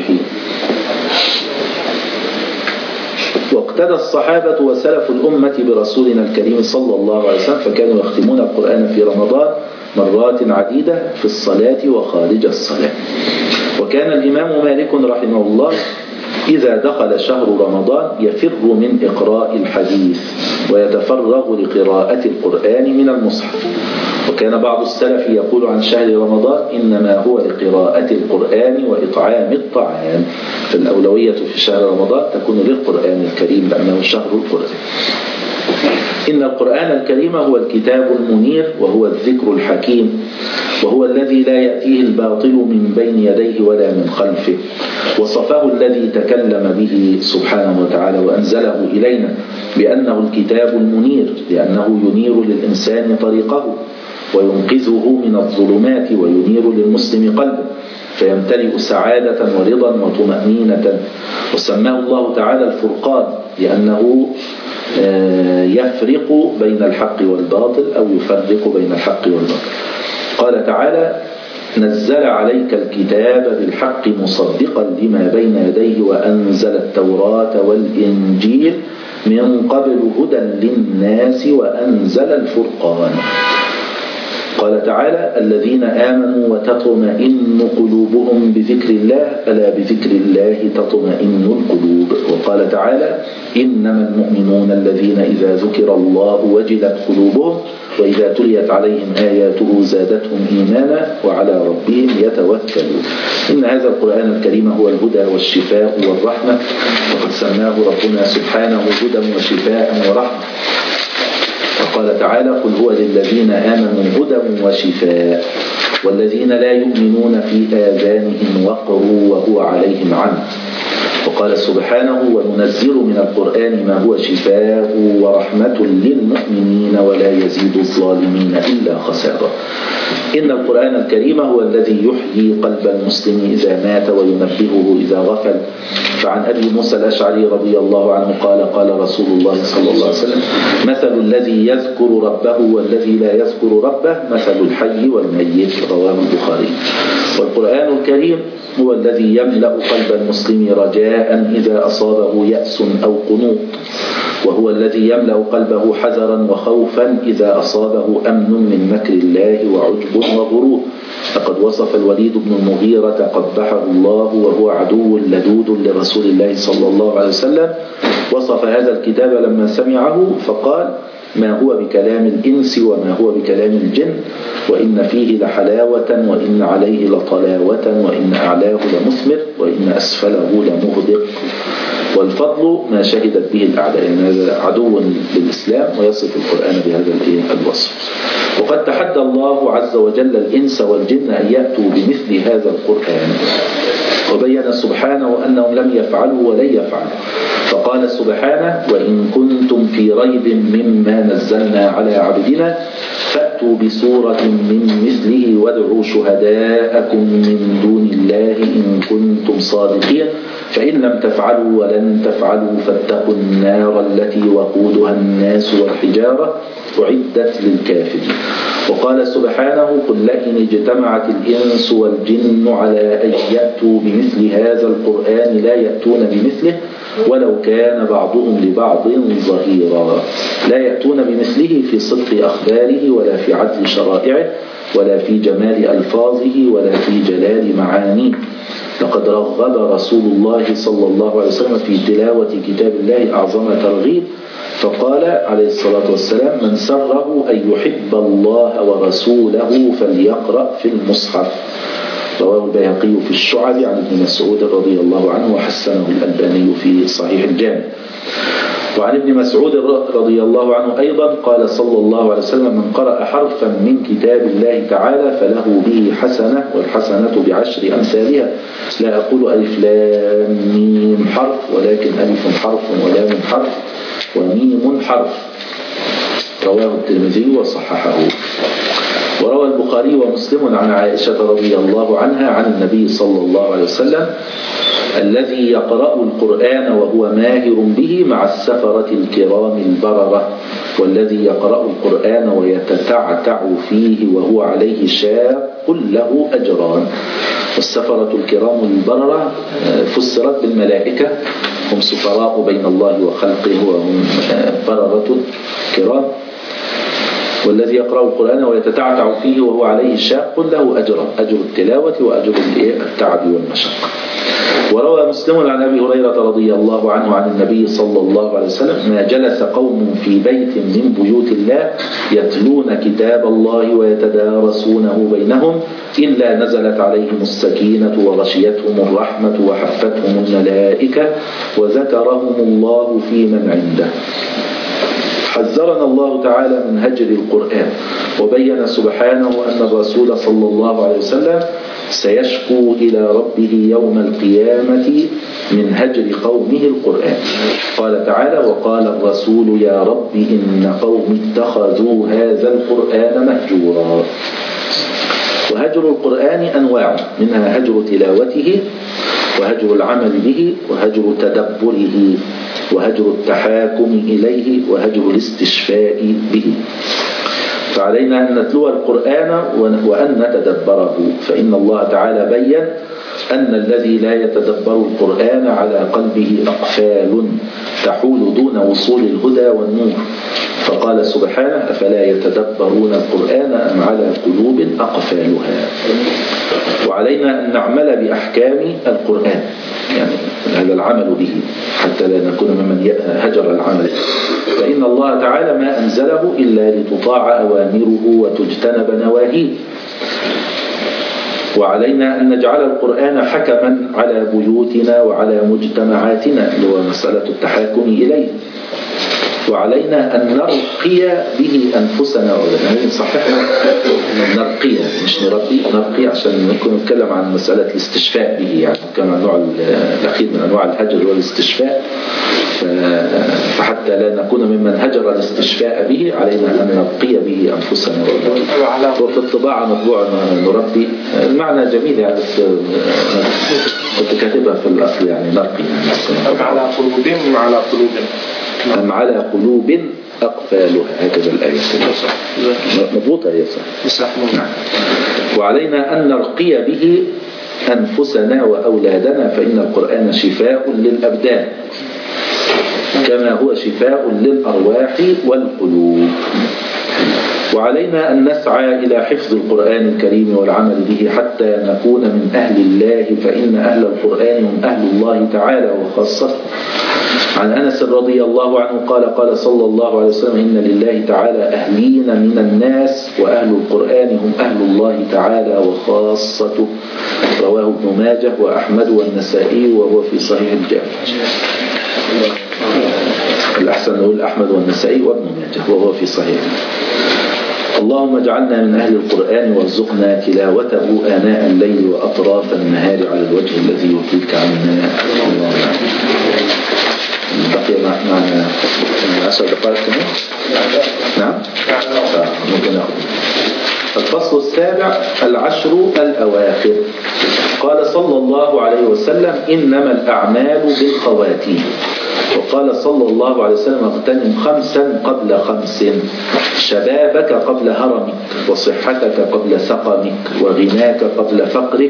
واقتدى الصحابة وسلف الأمة برسولنا الكريم صلى الله عليه وسلم، فكانوا يختمون القرآن في رمضان مرات عديدة في الصلاة وخارج الصلاة. وكان الإمام مالك رحمه الله إذا دخل شهر رمضان يفر من إقراء الحديث ويتفرغ لقراءة القرآن من المصحف. وكان بعض السلف يقول عن شهر رمضان إنما هو لقراءة القرآن وإطعام الطعام، فالأولوية في شهر رمضان تكون للقرآن الكريم لأنه شهر القرآن. إن القرآن الكريم هو الكتاب المنير وهو الذكر الحكيم، وهو الذي لا يأتيه الباطل من بين يديه ولا من خلفه. وصفه الذي تكلم به سبحانه وتعالى وأنزله إلينا بأنه الكتاب المنير، لأنه ينير للإنسان طريقه وينقذه من الظلمات وينير للمسلم قلبه فيمتلئ سعادة ورضا وطمأنينة. وسماه الله تعالى الفرقان لأنه يفرق بين الحق والباطل أو يفرق بين الحق والباطل. قال تعالى نزل عليك الكتاب بالحق مصدقا لما بين يديه وأنزل التوراة والإنجيل من قبل هدى للناس وأنزل الفرقان. قال تعالى الذين آمنوا وتطمئن قلوبهم بذكر الله ألا بذكر الله تطمئن القلوب. وقال تعالى إنما المؤمنون الذين إذا ذكر الله وجلت قلوبهم وإذا تليت عليهم آياته زادتهم إيمانا وعلى ربهم يتوكلون. إن هذا القرآن الكريم هو الهدى والشفاء والرحمة، وقد سماه ربنا سبحانه هدى وشفاء ورحمة. وقال تعالى قل هو للذين آمنوا هدى وشفاء والذين لا يؤمنون في آذانهم وقر وهو عليهم عمى. وقال سبحانه وننزل من القرآن ما هو شفاء ورحمة للمؤمنين ولا يزيد الظالمين إلا خسارا. إن القرآن الكريم هو الذي يحيي قلب المسلم إذا مات وينبهه إذا غفل. فعن أبي موسى الأشعري رضي الله عنه قال قال رسول الله صلى الله عليه وسلم مثل الذي يذكر ربه والذي لا يذكر ربه مثل الحي والميت، رواه البخاري. والقرآن الكريم هو الذي يملأ قلب المسلم رجاء إذا أصابه يأس أو قنوط، وهو الذي يملأ قلبه حذرا وخوفا إذا أصابه أمن من مكر الله وعجب وغرور. لقد وصف الوليد بن المغيرة قبحه الله وهو عدو لدود لرسول الله صلى الله عليه وسلم، وصف هذا الكتاب لما سمعه فقال: ما هو بكلام الإنس وما هو بكلام الجن، وإن فيه لحلاوة وإن عليه لطلاوة وإن أعلاه لمثمر وإن أسفله لمغدق. والفضل ما شهدت به الأعداء، يعني هذا عدو للإسلام ويصف القرآن بهذا الوصف. وقد تحدى الله عز وجل الإنس والجن أن يأتوا بمثل هذا القرآن، وبين سبحانه أنهم لم يفعلوا ولن يفعلوا، فقال سبحانه: وإن كنتم في ريب مما نزلنا على عبدنا فأتوا بسورة من مثله وادعوا شهداءكم من دون الله إن كنتم صادقين، فإن لم تفعلوا ولن تفعلوا فاتقوا النار التي وقودها الناس والحجارة أعدت للكافرين. وقال سبحانه: قل لئن اجتمعت الإنس والجن على أن يأتوا بمثل هذا القرآن لا يأتون بمثله ولو كان بعضهم لبعض ظهيرا. لا يأتون بمثله في صدق أخباره ولا في عدل شرائعه ولا في جمال ألفاظه ولا في جلال معانيه. لقد رغب رسول الله صلى الله عليه وسلم في تلاوة كتاب الله أعظم ترغيب، فقال عليه الصلاة والسلام: من سره أن يحب الله ورسوله فليقرأ في المصحف. رواه البيهقي في الشعب عن ابن مسعود رضي الله عنه وحسنه الألباني في صحيح الجامع. وعن ابن مسعود رضي الله عنه أيضا قال صلى الله عليه وسلم: من قرأ حرفا من كتاب الله تعالى فله به حسنة والحسنة بعشر أمثالها. لا أقول ألف لام ميم حرف، ولكن ألف حرف ولام حرف وميم حرف. رواه الترمذي وصححه. وروى البخاري ومسلم عن عائشة رضي الله عنها عن النبي صلى الله عليه وسلم: الذي يقرأ القرآن وهو ماهر به مع السفرة الكرام البررة، والذي يقرأ القرآن ويتتعتع فيه وهو عليه شاق له أجران. والسفرة الكرام البررة فسرت بالملائكة، هم سفراء بين الله وخلقه وهم بررة كرام. والذي يقرأ القرآن ويتتعتع فيه وهو عليه شاق له أجران، أجر التلاوة وأجر التعب والمشقة. وروى مسلم عن أبي هريرة رضي الله عنه عن النبي صلى الله عليه وسلم: ما جلس قوم في بيت من بيوت الله يتلون كتاب الله ويتدارسونه بينهم إلا نزلت عليهم السكينة وغشيتهم الرحمة وحفتهم الملائكة وذكرهم الله في من عنده. حذرنا الله تعالى من هجر القرآن، وبين سبحانه أن الرسول صلى الله عليه وسلم سيشكو إلى ربه يوم القيامة من هجر قومه القرآن. قال تعالى: وقال الرسول يا رب إن قوم اتخذوا هذا القرآن مهجورا. وهجر القرآن أنواع، منها هجر تلاوته وهجر العمل به وهجر تدبره وهجر التحاكم إليه وهجر الاستشفاء به. فعلينا أن نتلو القرآن وأن نتدبره، فإن الله تعالى بيّن أن الذي لا يتدبر القرآن على قلبه أقفال تحول دون وصول الهدى والنور. فقال سبحانه: أفلا يتدبرون القرآن أم على قلوب أقفالها. وعلينا أن نعمل بأحكام القرآن، يعني هذا العمل به حتى لا نكون ممن هجر العمل، فإن الله تعالى ما أنزله إلا لتطاع أوامره وتجتنب نواهيه. وعلينا أن نجعل القرآن حكما على بيوتنا وعلى مجتمعاتنا، اللي هو مسألة التحاكم إليه. وعلينا أن نرقي به أنفسنا، يعني صحيحنا نرقي مش نرقي، نرقي عشان نكون نتكلم عن مسألة الاستشفاء به، يعني كما النوع الأخير من أنواع الهجر والاستشفاء. فحتى لا نكون ممن هجر الاستشفاء به علينا أن نرقي به أنفسنا. وفي الطباعة مطبوع نربي، المعنى جميل يعني، بس كنت كاتبها في الأصل يعني نرقي يعني على قلوبهم على قلوبهم أم على قلوب أقفالها، هكذا الآية مضبوطة هي صح. نعم. وعلينا أن نرقي به أنفسنا وأولادنا، فإن القرآن شفاء للأبدان. كما هو شفاء للأرواح والقلوب. وعلينا أن نسعى إلى حفظ القرآن الكريم والعمل به حتى نكون من أهل الله، فإن أهل القرآن هم أهل الله تعالى وخاصته. عن أنس رضي الله عنه قال قال صلى الله عليه وسلم: إن لله تعالى أهلين من الناس، وأهل القرآن هم أهل الله تعالى وخاصته. رواه ابن ماجه وأحمد والنسائي وهو في صحيح الجامع. الأحسن نقول أحمد والنسائي وابن ماجه وهو في صحيح. اللهم اجعلنا من أهل القرآن وارزقنا تلاوته آناء الليل وأطراف النهار على الوجه الذي يرضيك عنا. اللهم بقي معنا عشر دقائق كمان. نعم ممكن نأخذ. الفصل السابع: العشر الأواخر. قال صلى الله عليه وسلم: إنما الأعمال بالخواتيم. وقال صلى الله عليه وسلم: اغتنم خمسا قبل خمس: شبابك قبل هرمك، وصحتك قبل سقمك، وغناك قبل فقرك،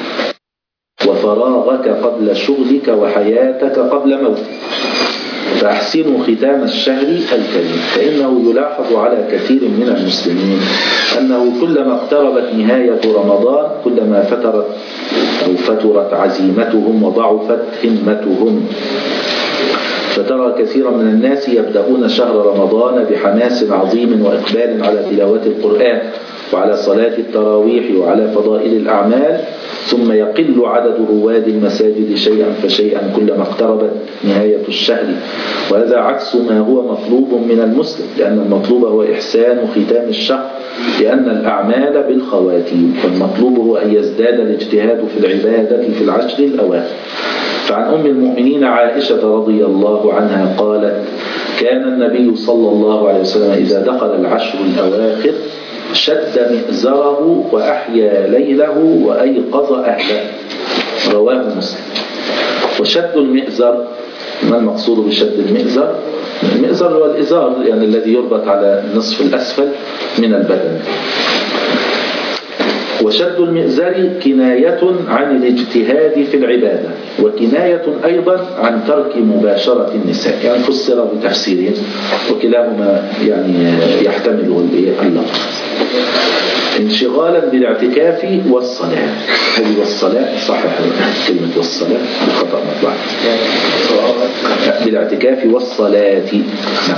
وفراغك قبل شغلك، وحياتك قبل موتك. فأحسنوا ختام الشهر الكريم، فإنه يلاحظ على كثير من المسلمين أنه كلما اقتربت نهاية رمضان كلما فترت أو فترت عزيمتهم وضعفت همتهم. فترى كثيرا من الناس يبدأون شهر رمضان بحماس عظيم وإقبال على تلاوة القرآن وعلى صلاة التراويح وعلى فضائل الأعمال، ثم يقل عدد رواد المساجد شيئا فشيئا كلما اقتربت نهاية الشهر. وهذا عكس ما هو مطلوب من المسلم، لأن المطلوب هو إحسان ختام الشهر، لأن الأعمال بالخواتيم، فالمطلوب هو أن يزداد الاجتهاد في العبادة في العشر الأواخر. فعن أم المؤمنين عائشة رضي الله عنها قالت: كان النبي صلى الله عليه وسلم إذا دخل العشر الأواخر شد مئزره وأحيا ليله وأيقظ أهله. رواه مسلم. وشد المئزر، ما المقصود بشد المئزر؟ المئزر هو الإزار، يعني الذي يربط على النصف الأسفل من البدن. وشد المئزر كناية عن الاجتهاد في العبادة، وكناية أيضا عن ترك مباشرة النساء، يعني فسر بتفسيرين وكلاهما يعني يحتمل اللفظ. انشغالا بالاعتكاف والصلاة. هذه والصلاة صحيح كلمة والصلاة خطأ مطبع. بالاعتكاف والصلاة. نعم.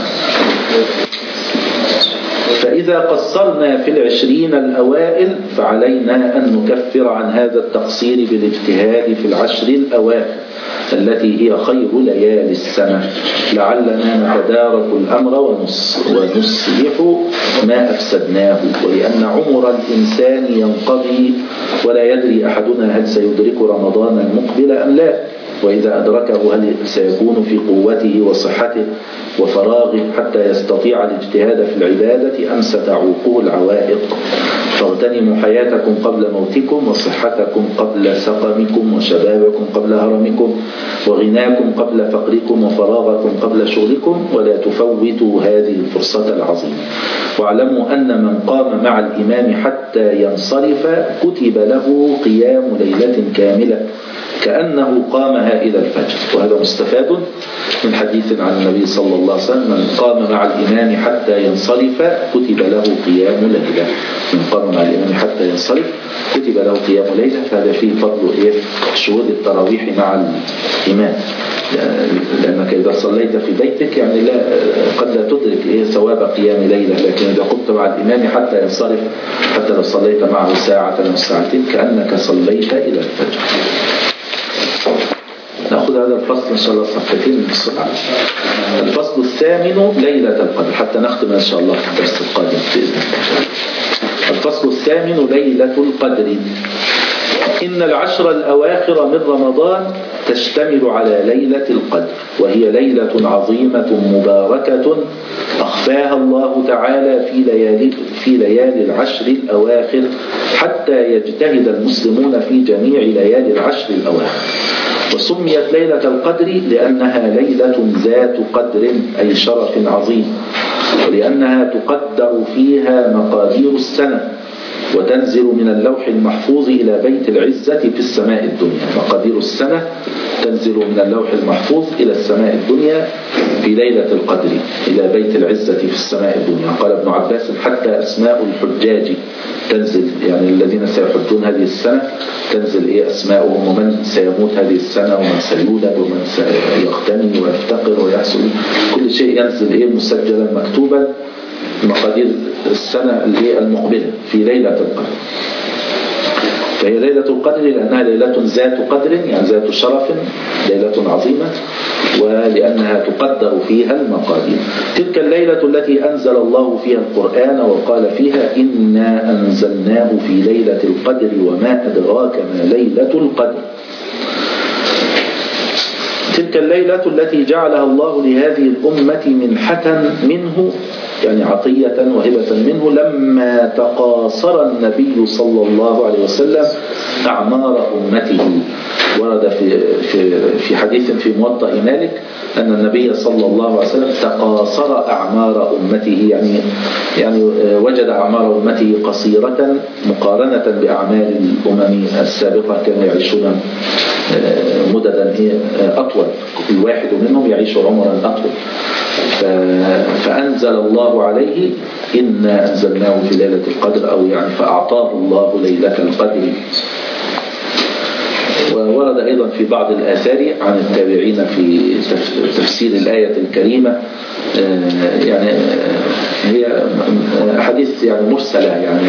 فإذا قصرنا في العشرين الأوائل فعلينا أن نكفر عن هذا التقصير بالاجتهاد في العشر الأواخر التي هي خير ليالي السنة، لعلنا نتدارك الأمر ونصلح ما أفسدناه. ولأن عمر الإنسان ينقضي ولا يدري أحدنا هل سيدرك رمضان المقبل أم لا، وإذا أدركه هل سيكون في قوته وصحته وفراغه حتى يستطيع الاجتهاد في العبادة أم ستعوقه العوائق. فاغتنموا حياتكم قبل موتكم، وصحتكم قبل سقمكم، وشبابكم قبل هرمكم، وغناكم قبل فقركم، وفراغكم قبل شغلكم، ولا تفوتوا هذه الفرصة العظيمة. واعلموا أن من قام مع الإمام حتى ينصرف كتب له قيام ليلة كاملة كأنه قامها إلى الفجر. وهذا مستفاد من حديث عن النبي صلى الله عليه وسلم: من قام مع الإمام حتى ينصرف كتب له قيام ليلة. من قام مع الإمام حتى ينصرف كتب له قيام ليلة. فهذا فيه فضل إيه؟ شهود التراويح مع الإمام، لأنك إذا صليت في بيتك يعني لا قد لا تدرك إيه ثواب قيام ليلة، لكن إذا قمت مع الإمام حتى ينصرف حتى لو صليت معه ساعة أو ساعتين كأنك صليت إلى الفجر. نأخذ هذا الفصل إن شاء الله صفحتين من السرعة. الفصل الثامن: ليلة القدر، حتى نختم إن شاء الله في الدرس القادم بإذن الله. الفصل الثامن: ليلة القدر. إن العشر الأواخر من رمضان تشتمل على ليلة القدر، وهي ليلة عظيمة مباركة أخفاها الله تعالى في ليالي, في ليالي العشر الأواخر حتى يجتهد المسلمون في جميع ليالي العشر الأواخر. وسميت ليلة القدر لأنها ليلة ذات قدر أي شرف عظيم، ولأنها تقدر فيها مقادير السنة، وتنزل من اللوح المحفوظ إلى بيت العزة في السماء الدنيا. مقادير السنة تنزل من اللوح المحفوظ إلى السماء الدنيا في ليلة القدر إلى بيت العزة في السماء الدنيا. قال ابن عباس حتى أسماء الحجاج تنزل، يعني الذين سيحجون هذه السنة تنزل إيه أسماؤهم، ومن سيموت هذه السنة ومن سيولد ومن سيغتني ويفتقر ويحصل، كل شيء ينزل إيه مسجلا مكتوبا مقادير السنة اللي المقبلة في ليلة القدر. فهي ليلة القدر لأنها ليلة ذات قدر، يعني ذات شرف، ليلة عظيمة، ولأنها تقدر فيها المقادير. تلك الليلة التي أنزل الله فيها القرآن وقال فيها إنا أنزلناه في ليلة القدر وما أدراك ما ليلة القدر. تلك الليلة التي جعلها الله لهذه الأمة منحة منه، يعني عطية وهبة منه، لما تقاصر النبي صلى الله عليه وسلم أعمار أمته. ورد في في في حديث في موطأ مالك أن النبي صلى الله عليه وسلم تقاصر أعمار أمته، يعني يعني وجد أعمار أمته قصيرة مقارنة بأعمار الأمم السابقة، كانوا يعيشون مددا أطول، كل واحد منهم يعيش عمرا أطول. فأنزل الله عليه إنا أنزلناه في ليلة القدر، أو يعني فأعطاه الله ليلة القدر. وورد أيضا في بعض الآثار عن التابعين في تفسير الآية الكريمة، يعني هي حديث يعني مرسلة، يعني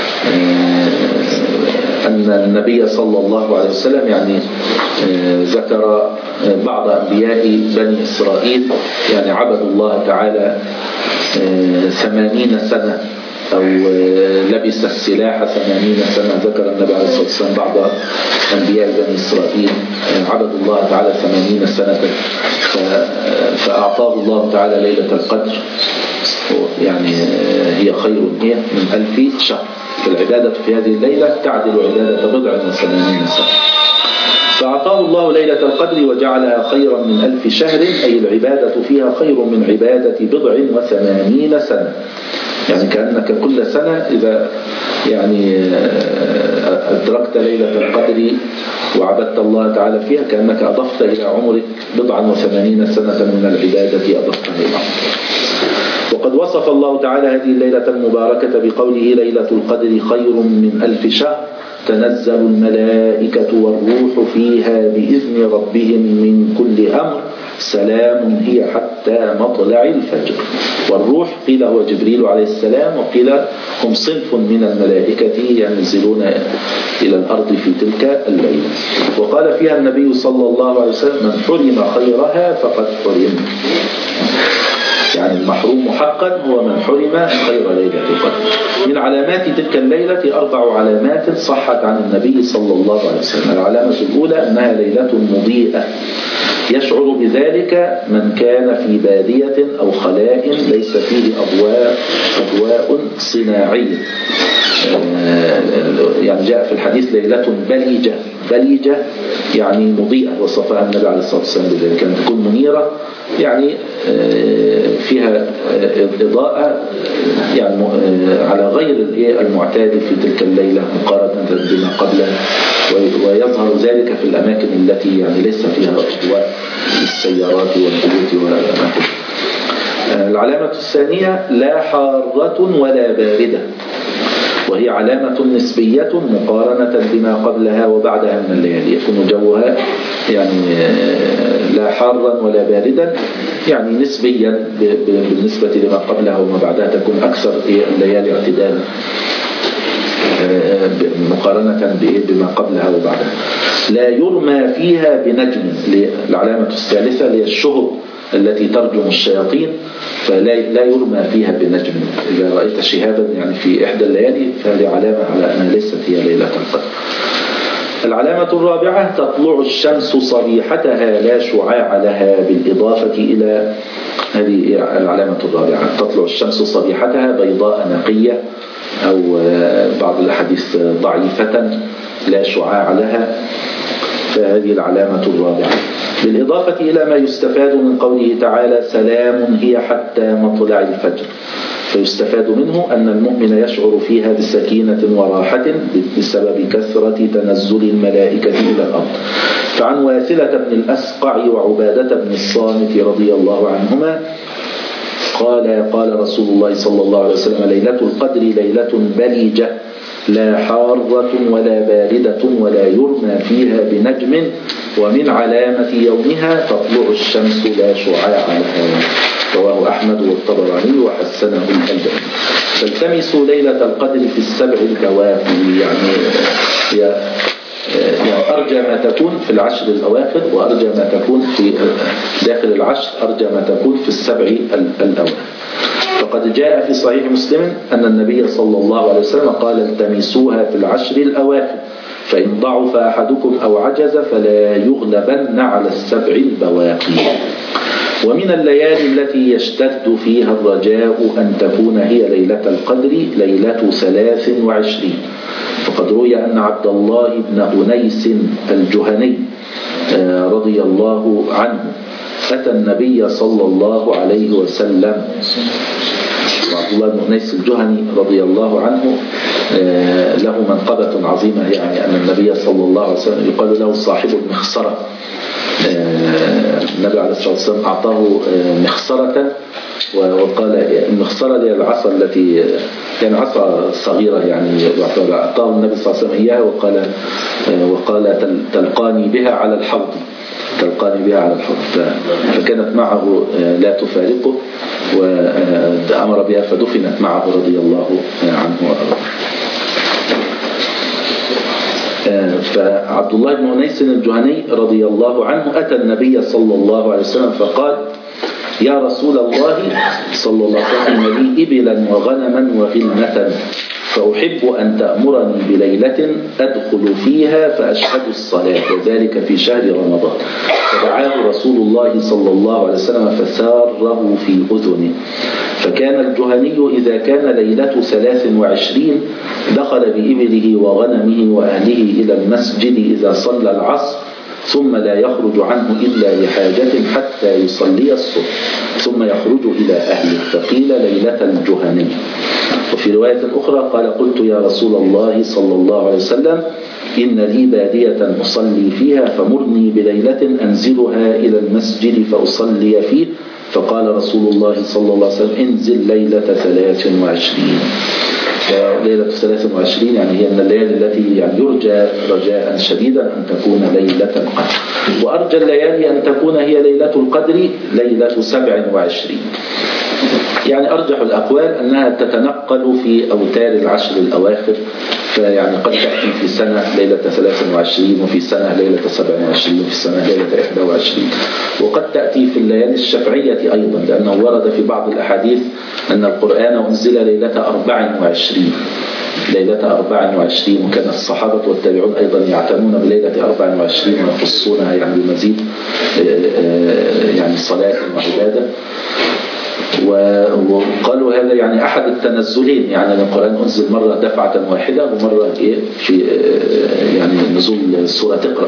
أن النبي صلى الله عليه وسلم يعني ذكر بعض أنبياء بني إسرائيل يعني عبدوا الله تعالى ثمانين سنة أو لبس السلاح ثمانين سنة. ذكر النبي عليه الصلاة والسلام بعض أنبياء بني إسرائيل عبدوا الله تعالى ثمانين سنة، فأعطاه الله تعالى ليلة القدر، يعني هي خير هي من ألف شهر. العبادة في هذه الليلة تعدل عبادة بضع وثمانين سنة. فأعطاه الله ليلة القدر وجعلها خيرا من ألف شهر، أي العبادة فيها خير من عبادة بضع وثمانين سنة. يعني كأنك كل سنة إذا يعني أدركت ليلة القدر وعبدت الله تعالى فيها كأنك أضفت إلى عمرك بضعا وثمانين سنة من العبادة أضفتها إلى عمرك. وقد وصف الله تعالى هذه الليلة المباركة بقوله ليلة القدر خير من ألف شهر تنزل الملائكة والروح فيها بإذن ربهم من كل أمر سلام هي حتى مطلع الفجر. والروح قيل هو جبريل عليه السلام، وقيل هم صنف من الملائكة ينزلون إلى الأرض في تلك الليلة. وقال فيها النبي صلى الله عليه وسلم من حرم خيرها فقد حرم، يعني المحروم حقا هو من حرم خير ليلة القدر. من علامات تلك الليلة أربع علامات صحت عن النبي صلى الله عليه وسلم. العلامة الأولى أنها ليلة مضيئة، يشعر بذلك من كان في بادية أو خلاء ليس فيه أضواء أضواء صناعية. يعني جاء في الحديث ليلة بليجة، بليجة يعني مضيئة، وصفها النبي عليه الصلاة والسلام بذلك أن تكون منيرة، يعني فيها إضاءة يعني على غير المعتاد في تلك الليلة مقارنة بما قبله، ويظهر ذلك في الأماكن التي يعني ليس فيها أضواء للسيارات والبيوت والأماكن. العلامة الثانية لا حارة ولا باردة، وهي علامة نسبية مقارنة بما قبلها وبعدها من الليالي، يكون جوها يعني لا حارا ولا باردا، يعني نسبيا بالنسبة لما قبلها وما بعدها تكون أكثر الليالي اعتدالا مقارنة بما قبلها وبعدها. لا يرمى فيها بنجم، العلامة الثالثة هي الشهب التي ترجم الشياطين، فلا لا يرمى فيها بنجم. إذا رأيت شهابا يعني في إحدى الليالي فهذه علامة على أنها ليست هي ليلة القدر. العلامة الرابعة تطلع الشمس صبيحتها لا شعاع لها، بالإضافة إلى هذه العلامة الرابعة تطلع الشمس صبيحتها بيضاء نقية، أو بعض الأحاديث ضعيفة لا شعاع لها، فهذه العلامة الرابعة. بالإضافة إلى ما يستفاد من قوله تعالى سلام هي حتى مطلع الفجر، فيستفاد منه أن المؤمن يشعر فيها بسكينة وراحة بسبب كثرة تنزل الملائكة إلى الأرض. فعن واثلة بن الأسقع وعبادة بن الصامت رضي الله عنهما قال قال رسول الله صلى الله عليه وسلم: ليلة القدر ليلة بليجة لا حارة ولا باردة ولا يرمى فيها بنجم، ومن علامة يومها تطلع الشمس لا شعاع لها. رواه أحمد والطبراني وحسنه الألباني. فالتمسوا ليلة القدر في السبع البواقي، يعني هي يعني أرجى ما تكون في العشر الأواخر، وأرجى ما تكون في داخل العشر، أرجى ما تكون في السبع الأواخر. فقد جاء في صحيح مسلم أن النبي صلى الله عليه وسلم قال: التمسوها في العشر الأواخر، فإن ضعف أحدكم أو عجز فلا يغلبن على السبع البواقي. ومن الليالي التي يشتد فيها الرجاء أن تكون هي ليلة القدر ليلة ثلاث وعشرين. فقد روي أن عبد الله بن أنيس الجهني رضي الله عنه أتى النبي صلى الله عليه وسلم. عبد الله بن أنيس الجهني رضي الله عنه له منقبة عظيمة، يعني أن النبي صلى الله عليه وسلم يقال له صاحب المخصرة. النبي عليه الصلاة والسلام أعطاه مخصرة، وقال المخصرة هي العصا التي يعني عصا صغيرة، يعني أعطاه النبي صلى الله عليه وسلم إياها، وقال وقال تلقاني بها على الحوض، تلقاني بها على الحوض. فكانت معه لا تفارقه، وأمر بها فدفنت معه رضي الله عنه وأرضاه. فعبد الله بن أنيس الجهني رضي الله عنه أتى النبي صلى الله عليه وسلم فقال: يا رسول الله صلى الله عليه وسلم، إن لي إبلا وغنما وغنمة، فأحب أن تأمرني بليلة أدخل فيها فأشهد الصلاة، وذلك في شهر رمضان. فدعاه رسول الله صلى الله عليه وسلم فساره في أذنه. فكان الجهني إذا كان ليلة ثلاث وعشرين دخل بإبله وغنمه وأهله إلى المسجد إذا صلى العصر، ثم لا يخرج عنه إلا لحاجة حتى يصلي الصبح، ثم يخرج إلى أهله. فقيل ليلة الجهني. وفي رواية أخرى قال: قلت يا رسول الله صلى الله عليه وسلم، إن لي بادية أصلي فيها، فمرني بليلة أنزلها إلى المسجد فأصلي فيه. فقال رسول الله صلى الله عليه وسلم: انزل ليلة ثلاث وعشرين. ليلة ثلاث وعشرين يعني هي من الليالي التي يعني يرجى رجاء شديدا أن تكون ليلة القدر. وأرجى الليالي أن تكون هي ليلة القدر ليلة سبع وعشرين. يعني أرجح الأقوال أنها تتنقل في أوتار العشر الأواخر، فيعني قد تأتي في سنة ليلة ثلاث وعشرين، وفي سنة ليلة سبع وعشرين، وفي سنة ليلة إحدى وعشرين، وقد تأتي في الليالي الشفعية أيضا، لأنه ورد في بعض الأحاديث أن القرآن أنزل ليلة أربع وعشرين، ليلة أربع وعشرين، وكان الصحابة والتابعون أيضا يعتنون بليلة أربع وعشرين ويخصونها يعني بمزيد يعني صلاة وعبادة. وقالوا هذا يعني أحد التنزلين، يعني القرآن أنزل مرة دفعة واحدة، ومرة إيه في يعني نزول سورة اقرأ.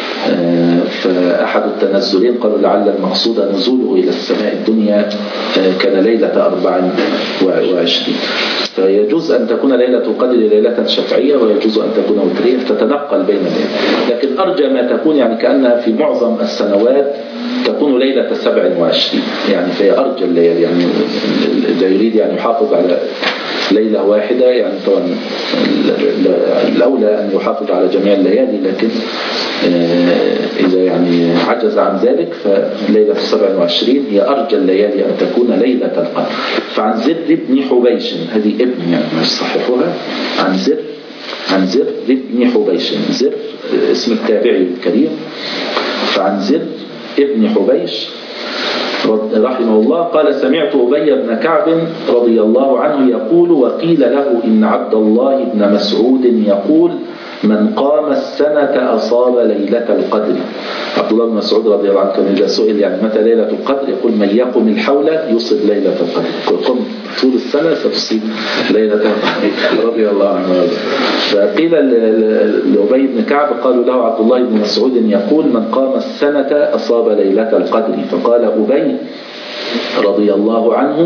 فأحد التنزلين قالوا لعل المقصود نزوله إلى السماء الدنيا كان ليلة أربع وعشرين. فيجوز أن تكون ليلة القدر ليلة شفعية، ويجوز أن تكون وترية، تتنقل بين الليل. لكن أرجى ما تكون يعني كأنها في معظم السنوات تكون ليلة سبع وعشرين، يعني فهي أرجى الليل. يعني إذا يريد يعني يحافظ على ليلة واحدة، يعني طبعا الأولى أن يحافظ على جميع الليالي، لكن إذا يعني عجز عن ذلك فليلة سبع وعشرين هي أرجى الليالي أن تكون ليلة القدر. فعن زر بن حبيش، هذه ابن يعني مش صحيحها، عن زر عن زر بن حبيش، زر اسم التابعي الكريم. فعن زر ابن حبيش رحمه الله قال: سمعت أبي بن كعب رضي الله عنه يقول: وقيل له إن عبد الله بن مسعود يقول: من قام السنة أصاب ليلة القدر. عبد الله بن مسعود رضي الله عنه كان إذا سئل يعني متى ليلة القدر يقول: من يقم الحول يصيب ليلة القدر، قم طول السنة ستصيب ليلة القدر رضي الله عنه. فقيل لأبي بن كعب قالوا له عبد الله بن مسعود يقول: من قام السنة أصاب ليلة القدر. فقال أبي رضي الله عنه: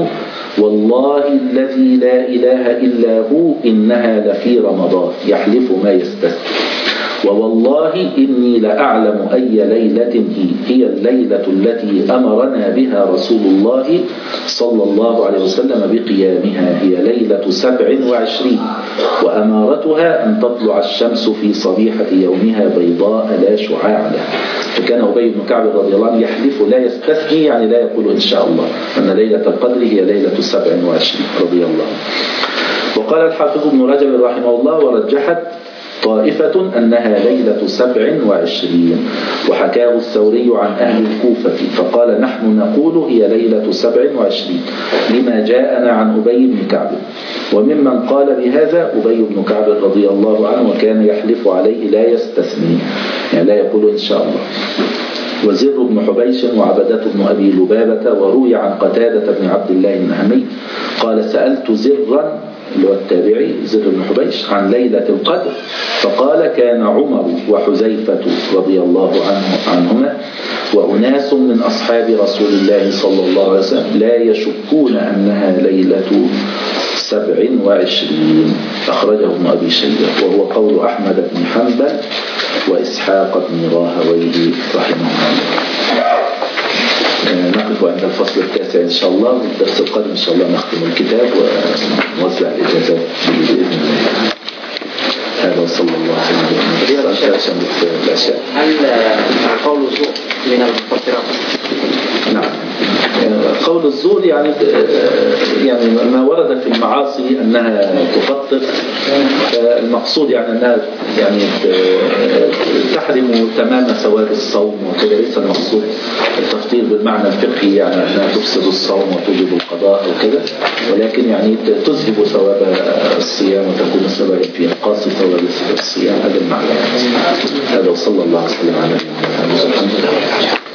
والله الذي لا إله إلا هو إنها لفي رمضان، يحلف ما يستثني. ووالله إني لأعلم أي ليلة هي هي الليلة التي أمرنا بها رسول الله صلى الله عليه وسلم بقيامها، هي ليلة سبع وعشرين، وأمارتها أن تطلع الشمس في صبيحة يومها بيضاء لا شعاع لها. فكان أبي بن كعب رضي الله عنه يحلف لا يستثني، يعني لا يقول إن شاء الله، أن ليلة القدر هي ليلة سبع وعشرين رضي الله عنه. وقال الحافظ ابن رجب رحمه الله: ورجحت طائفة أنها ليلة سبع وعشرين، وحكاه الثوري عن أهل الكوفة فقال: نحن نقول هي ليلة سبع وعشرين لما جاءنا عن أبي بن كعب. وممن قال بهذا أبي بن كعب رضي الله عنه، وكان يحلف عليه لا يستثني، يعني لا يقول إن شاء الله. وزر بن حبيش وعبدة بن أبي لبابة. وروي عن قتادة بن عبد الله النهمي قال: سألت زرا اللي هو التابعي زر بن حبيش عن ليلة القدر، فقال: كان عمر وحذيفة رضي الله عنه عنهما وأناس من أصحاب رسول الله صلى الله عليه وسلم لا يشكون أنها ليلة سبع وعشرين. أخرجه ابن أبي شيبة، وهو قول أحمد بن حنبل وإسحاق بن راهويه رحمه الله. نقف عند الفصل التاسع إن شاء الله، والدرس القادم إن شاء الله نختم الكتاب ونوزع الإجازات بإذن الله. هذا وصلى الله عليه وسلم. هل قول الزور من المفطرات؟ نعم، قول الزور يعني يعني ما ورد في المعاصي أنها تفطر، المقصود يعني أنها يعني تحرم تمام ثواب الصوم وكذا، ليس المقصود التفطير بالمعنى الفقهي يعني أنها تفسد الصوم وتوجب القضاء وكذا، ولكن يعني تذهب ثواب الصيام وتكون سببا في إنقاص ثواب الصيام، هذا المعنى. هذا وصلى الله عليه وسلم على نبينا محمد.